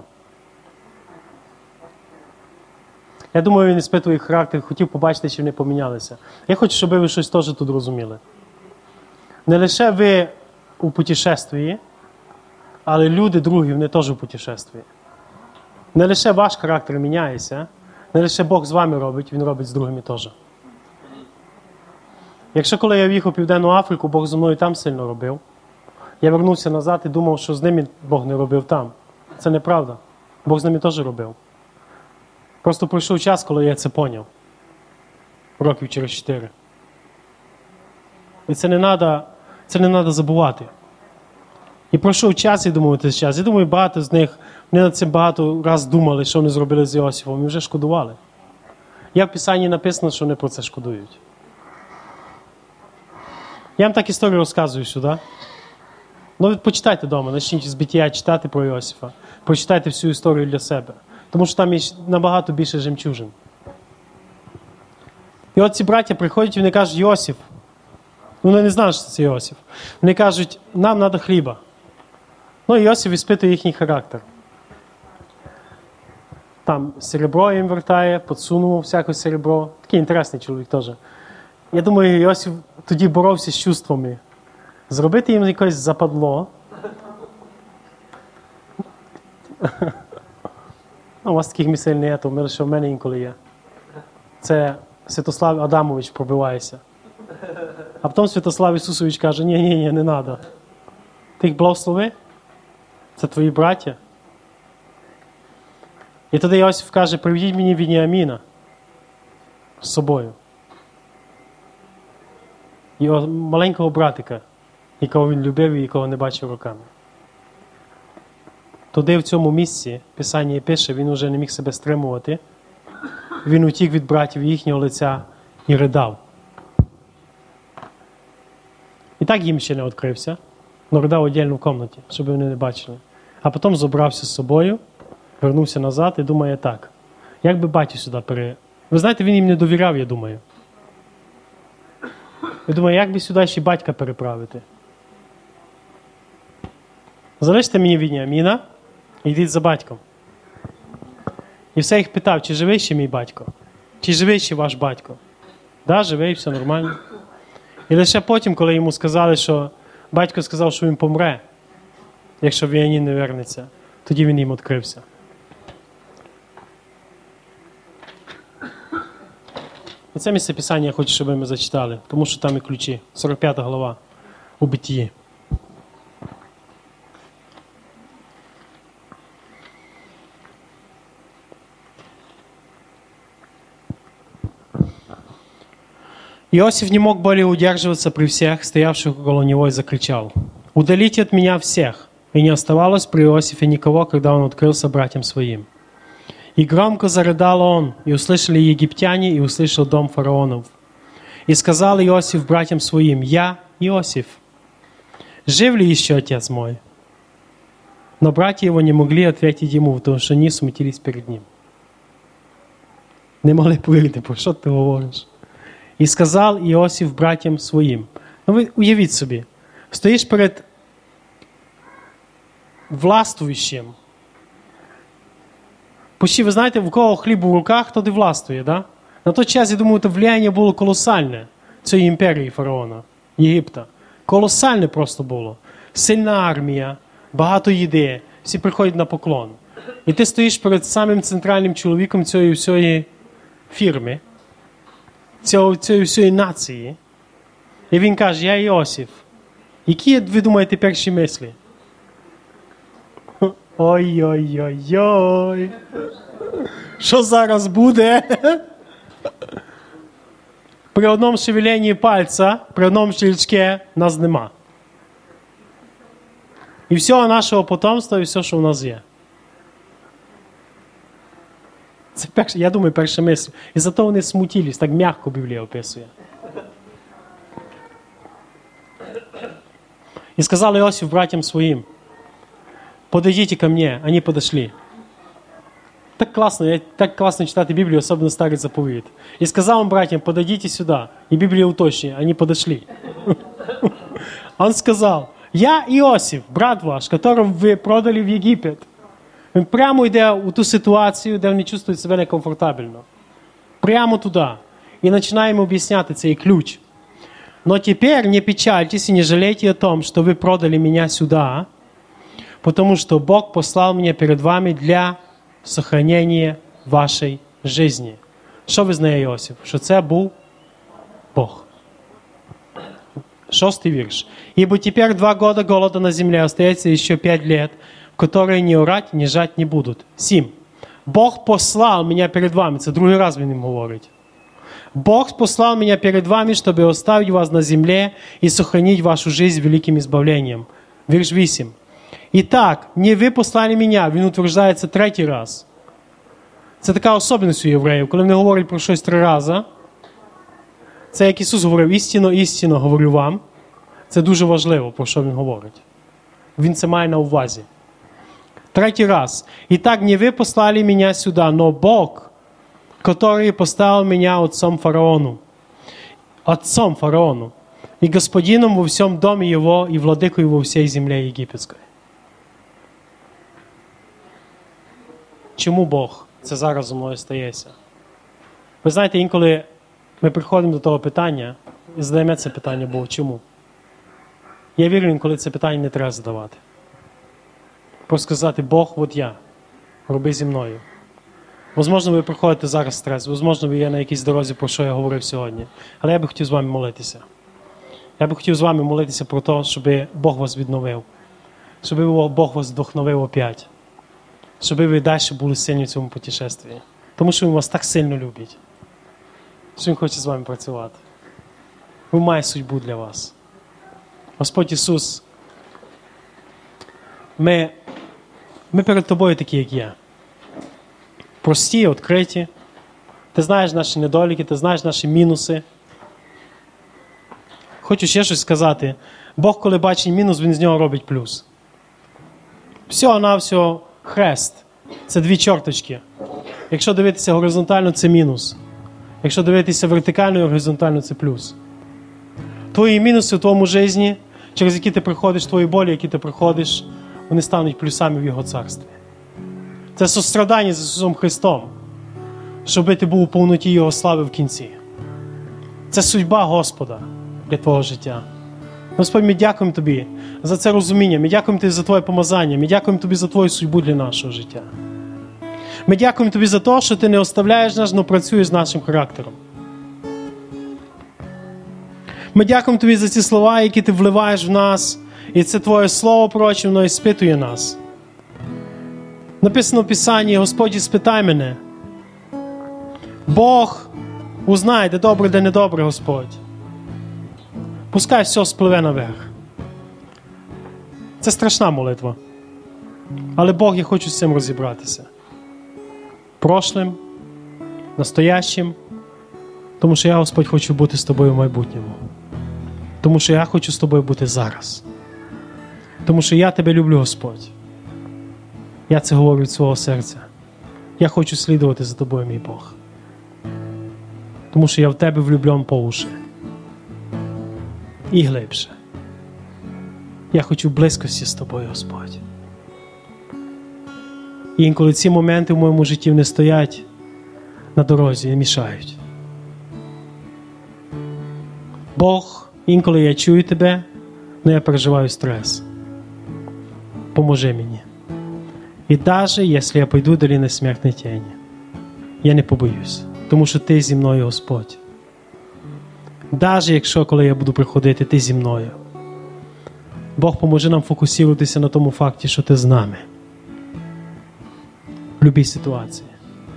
Я думаю, він іспитує їх характер, хотів побачити, чи вони помінялися. Я хочу, щоб ви щось теж тут розуміли. Не лише ви у путешествії, але люди другі, вони теж у путешествії. Не лише ваш характер міняється, не лише Бог з вами робить, Він робить з другими теж. Якщо коли я в'їхав у Південну Африку, Бог зі мною там сильно робив, я вернувся назад і думав, що з ними Бог не робив там. Це неправда. Бог з ними теж робив. Просто пройшов час, коли я це поняв. Років через чотири. І це не треба, це не треба забувати. І пройшов час, і думав, цей час. Я думаю, багато з них, вони над цим багато раз думали, що вони зробили з Йосифом, і вже шкодували. Я в Писанні написано, що вони про це шкодують. Я вам так історію розказую сюди. Ну, ви почитайте вдома, почніть з Битія читати про Йосифа. Прочитайте всю історію для себе. Тому що там є набагато більше жемчужин. І от ці браття приходять і вони кажуть, Йосиф. Ну, вони не знають, що це Йосиф. Вони кажуть, нам треба хліба. Ну, і Йосиф іспитує їхній характер. Там серебро їм вертає, підсунув всяке серебро. Такий інтересний чоловік теж. Я думаю, Йосиф тоді боровся з чувствами. Зробити їм якось западло. Ну, у вас таких місель не є, то лише в мене інколи є. Це Святослав Адамович пробивається. А потім Святослав Ісусович каже, ні-ні-ні, не треба. Ти їх благослови? Це твої браття. І тоді Йосиф каже, приведіть мені Веніаміна з собою. Його маленького братика, якого він любив і якого не бачив роками. Туди в цьому місці, Писання пише, він уже не міг себе стримувати. Він утік від братів їхнього лиця і ридав. І так їм ще не відкрився, але ридав віддільно в кімнаті, щоб вони не бачили. А потім забрався з собою, вернувся назад і думає так. Як би батю сюди пере... Ви знаєте, він їм не довіряв, я думаю. Я думаю, як би сюди ще батька переправити? Залиште мені Веніаміна і йдіть за батьком. І все їх питав, чи живий ще мій батько? Чи живий ще ваш батько? Да, живий, все нормально. І лише потім, коли йому сказали, що батько сказав, що він помре, якщо Веніамін не вернеться, тоді він їм відкрився. І це місце Писання я хочу, щоб ми зачитали, тому що там і ключі. сорок п'ята глава у Битії. Иосиф не мог более удерживаться при всех, стоявших около него, и закричал: «Удалите от меня всех!» И не оставалось при Иосифе никого, когда он открылся братьям своим. И громко зарыдал он, и услышали египтяне, и услышал дом фараонов. И сказал Иосиф братьям своим: «Я, Иосиф, жив ли еще отец мой?» Но братья его не могли ответить ему, потому что они смутились перед ним. Не могли повірити, про що ти говориш? І сказав Іосиф братям своїм. Ну ви уявіть собі, стоїш перед властвуючим. Почти, ви знаєте, в кого хліб у руках, тоді властвує, да? На той час, я думаю, то влияння було колосальне цієї імперії фараона, Єгипта. Колосальне просто було. Сильна армія, багато їди, всі приходять на поклон. І ти стоїш перед самим центральним чоловіком цієї всієї фірми, цієї всієї нації. І він каже: «Я Іосиф». Які, ви думаєте, перші мислі? Ой-ой-ой-ой. Що зараз буде? При одному шевеленні пальця, при одному щелчке нас нема. І всього нашого потомства, і все, що в нас є. Це перше, я думаю, перша мисль. І зато вони смутились, так м'яко Біблія описує. И сказал Иосиф братьям своим: «Подойдите ко мне». Они подошли. Так классно, так классно читать Библию, особенно старый заповедь. И сказал он братьям: «Подойдите сюда». И Библия уточняет, они подошли. Он сказал: «Я Иосиф, брат ваш, которого вы продали в Єгипет». Він прямо йде у ту ситуацію, де вони чувствують себе некомфортабельно. Прямо туди. І починаємо об'ясняти цей ключ. «Но теперь не печальтесь и не жалейте о том, что вы продали меня сюда, потому что Бог послал меня перед вами для сохранения вашей жизни». Що визнає Іосиф? Що це був Бог. Шостий вірш. «Ибо теперь два года голода на земле, остается еще пять лет, в которые ни орать, ни жать не будут». Сім. «Бог послал меня перед вами». Це другий раз він їм говорить. «Бог послал меня перед вами, чтобы оставить вас на земле и сохранить вашу жизнь великим избавлением». Вірш вісім. «Итак, не ви послали меня», він утверждається третій раз. Це така особливість у євреїв, коли вони говорять про щось три рази. Це як Ісус говорив: «Істинно, істинно говорю вам». Це дуже важливо, про що він говорить. Він це має на увазі. Третій раз. «Итак, не вы послали меня сюда, но Бог, который поставил меня отцом фараону, отцом фараону, и господином во всем доме его, и владыкой во всей земле египетской». Чому Бог це зараз зі мною стається? Ви знаєте, інколи ми приходимо до того питання, і задаємо це питання: Бог, чому? Я вірю, інколи це питання не треба задавати. Просто сказати: Бог, от я, роби зі мною. Можливо, ви проходите зараз стрес, можливо, ви є на якійсь дорозі, про що я говорив сьогодні. Але я би хотів з вами молитися. Я би хотів з вами молитися про те, щоб Бог вас відновив. Щоб Бог вас вдохновив опять. Щоб ви далі були сильні в цьому путешестві. Тому що Він вас так сильно любить. Що Він хоче з вами працювати. Він має судьбу для вас. Господь Ісус, ми, ми перед Тобою такі, як є. Прості, відкриті. Ти знаєш наші недоліки, ти знаєш наші мінуси. Хочу ще щось сказати. Бог, коли бачить мінус, Він з нього робить плюс. Всього-навсього хрест. Це дві чорточки. Якщо дивитися горизонтально, це мінус. Якщо дивитися вертикально і горизонтально, це плюс. Твої мінуси в твоєму житті, через які ти приходиш, твої болі, які ти приходиш, вони стануть плюсами в Його царстві. Це сострадання з Ісусом Христом, щоб ти був у повноті Його слави в кінці. Це судьба Господа для твого життя. Господь, ми дякуємо Тобі за це розуміння. Ми дякуємо Тобі за Твоє помазання. Ми дякуємо Тобі за Твою судьбу для нашого життя. Ми дякуємо Тобі за те, що Ти не оставляєш нас, але працюєш з нашим характером. Ми дякуємо Тобі за ці слова, які Ти вливаєш в нас. І це Твоє Слово, проче, воно іспитує нас. Написано в Писанні: Господь, іспитай мене. Бог узнає, де добре, де недобре, Господь. Пускай все спливе наверх. Це страшна молитва. Але Бог, я хочу з цим розібратися. Прошлим, настоящим. Тому що я, Господь, хочу бути з Тобою в майбутньому. Тому що я хочу з Тобою бути зараз. Тому що я Тебе люблю, Господь. Я це говорю від свого серця. Я хочу слідувати за Тобою, мій Бог. Тому що я в Тебе влюблен по уші. І глибше. Я хочу близькості з Тобою, Господь. І інколи ці моменти в моєму житті не стоять на дорозі і мішають. Бог, інколи я чую Тебе, але я переживаю стрес. Поможи мені. І навіть, якщо я пойду до долини смертної тіні, я не побоюсь, тому що Ти зі мною, Господь. Навіть якщо, коли я буду приходити, Ти зі мною. Бог поможе нам фокусуватися на тому факті, що Ти з нами. В будь-якій ситуації.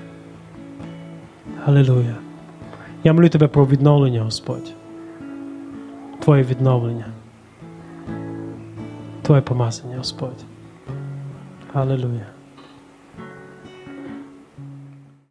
Алілуя. Я молю Тебе про відновлення, Господь. Твоє відновлення. Твоє помазання, Господь. Алілуя.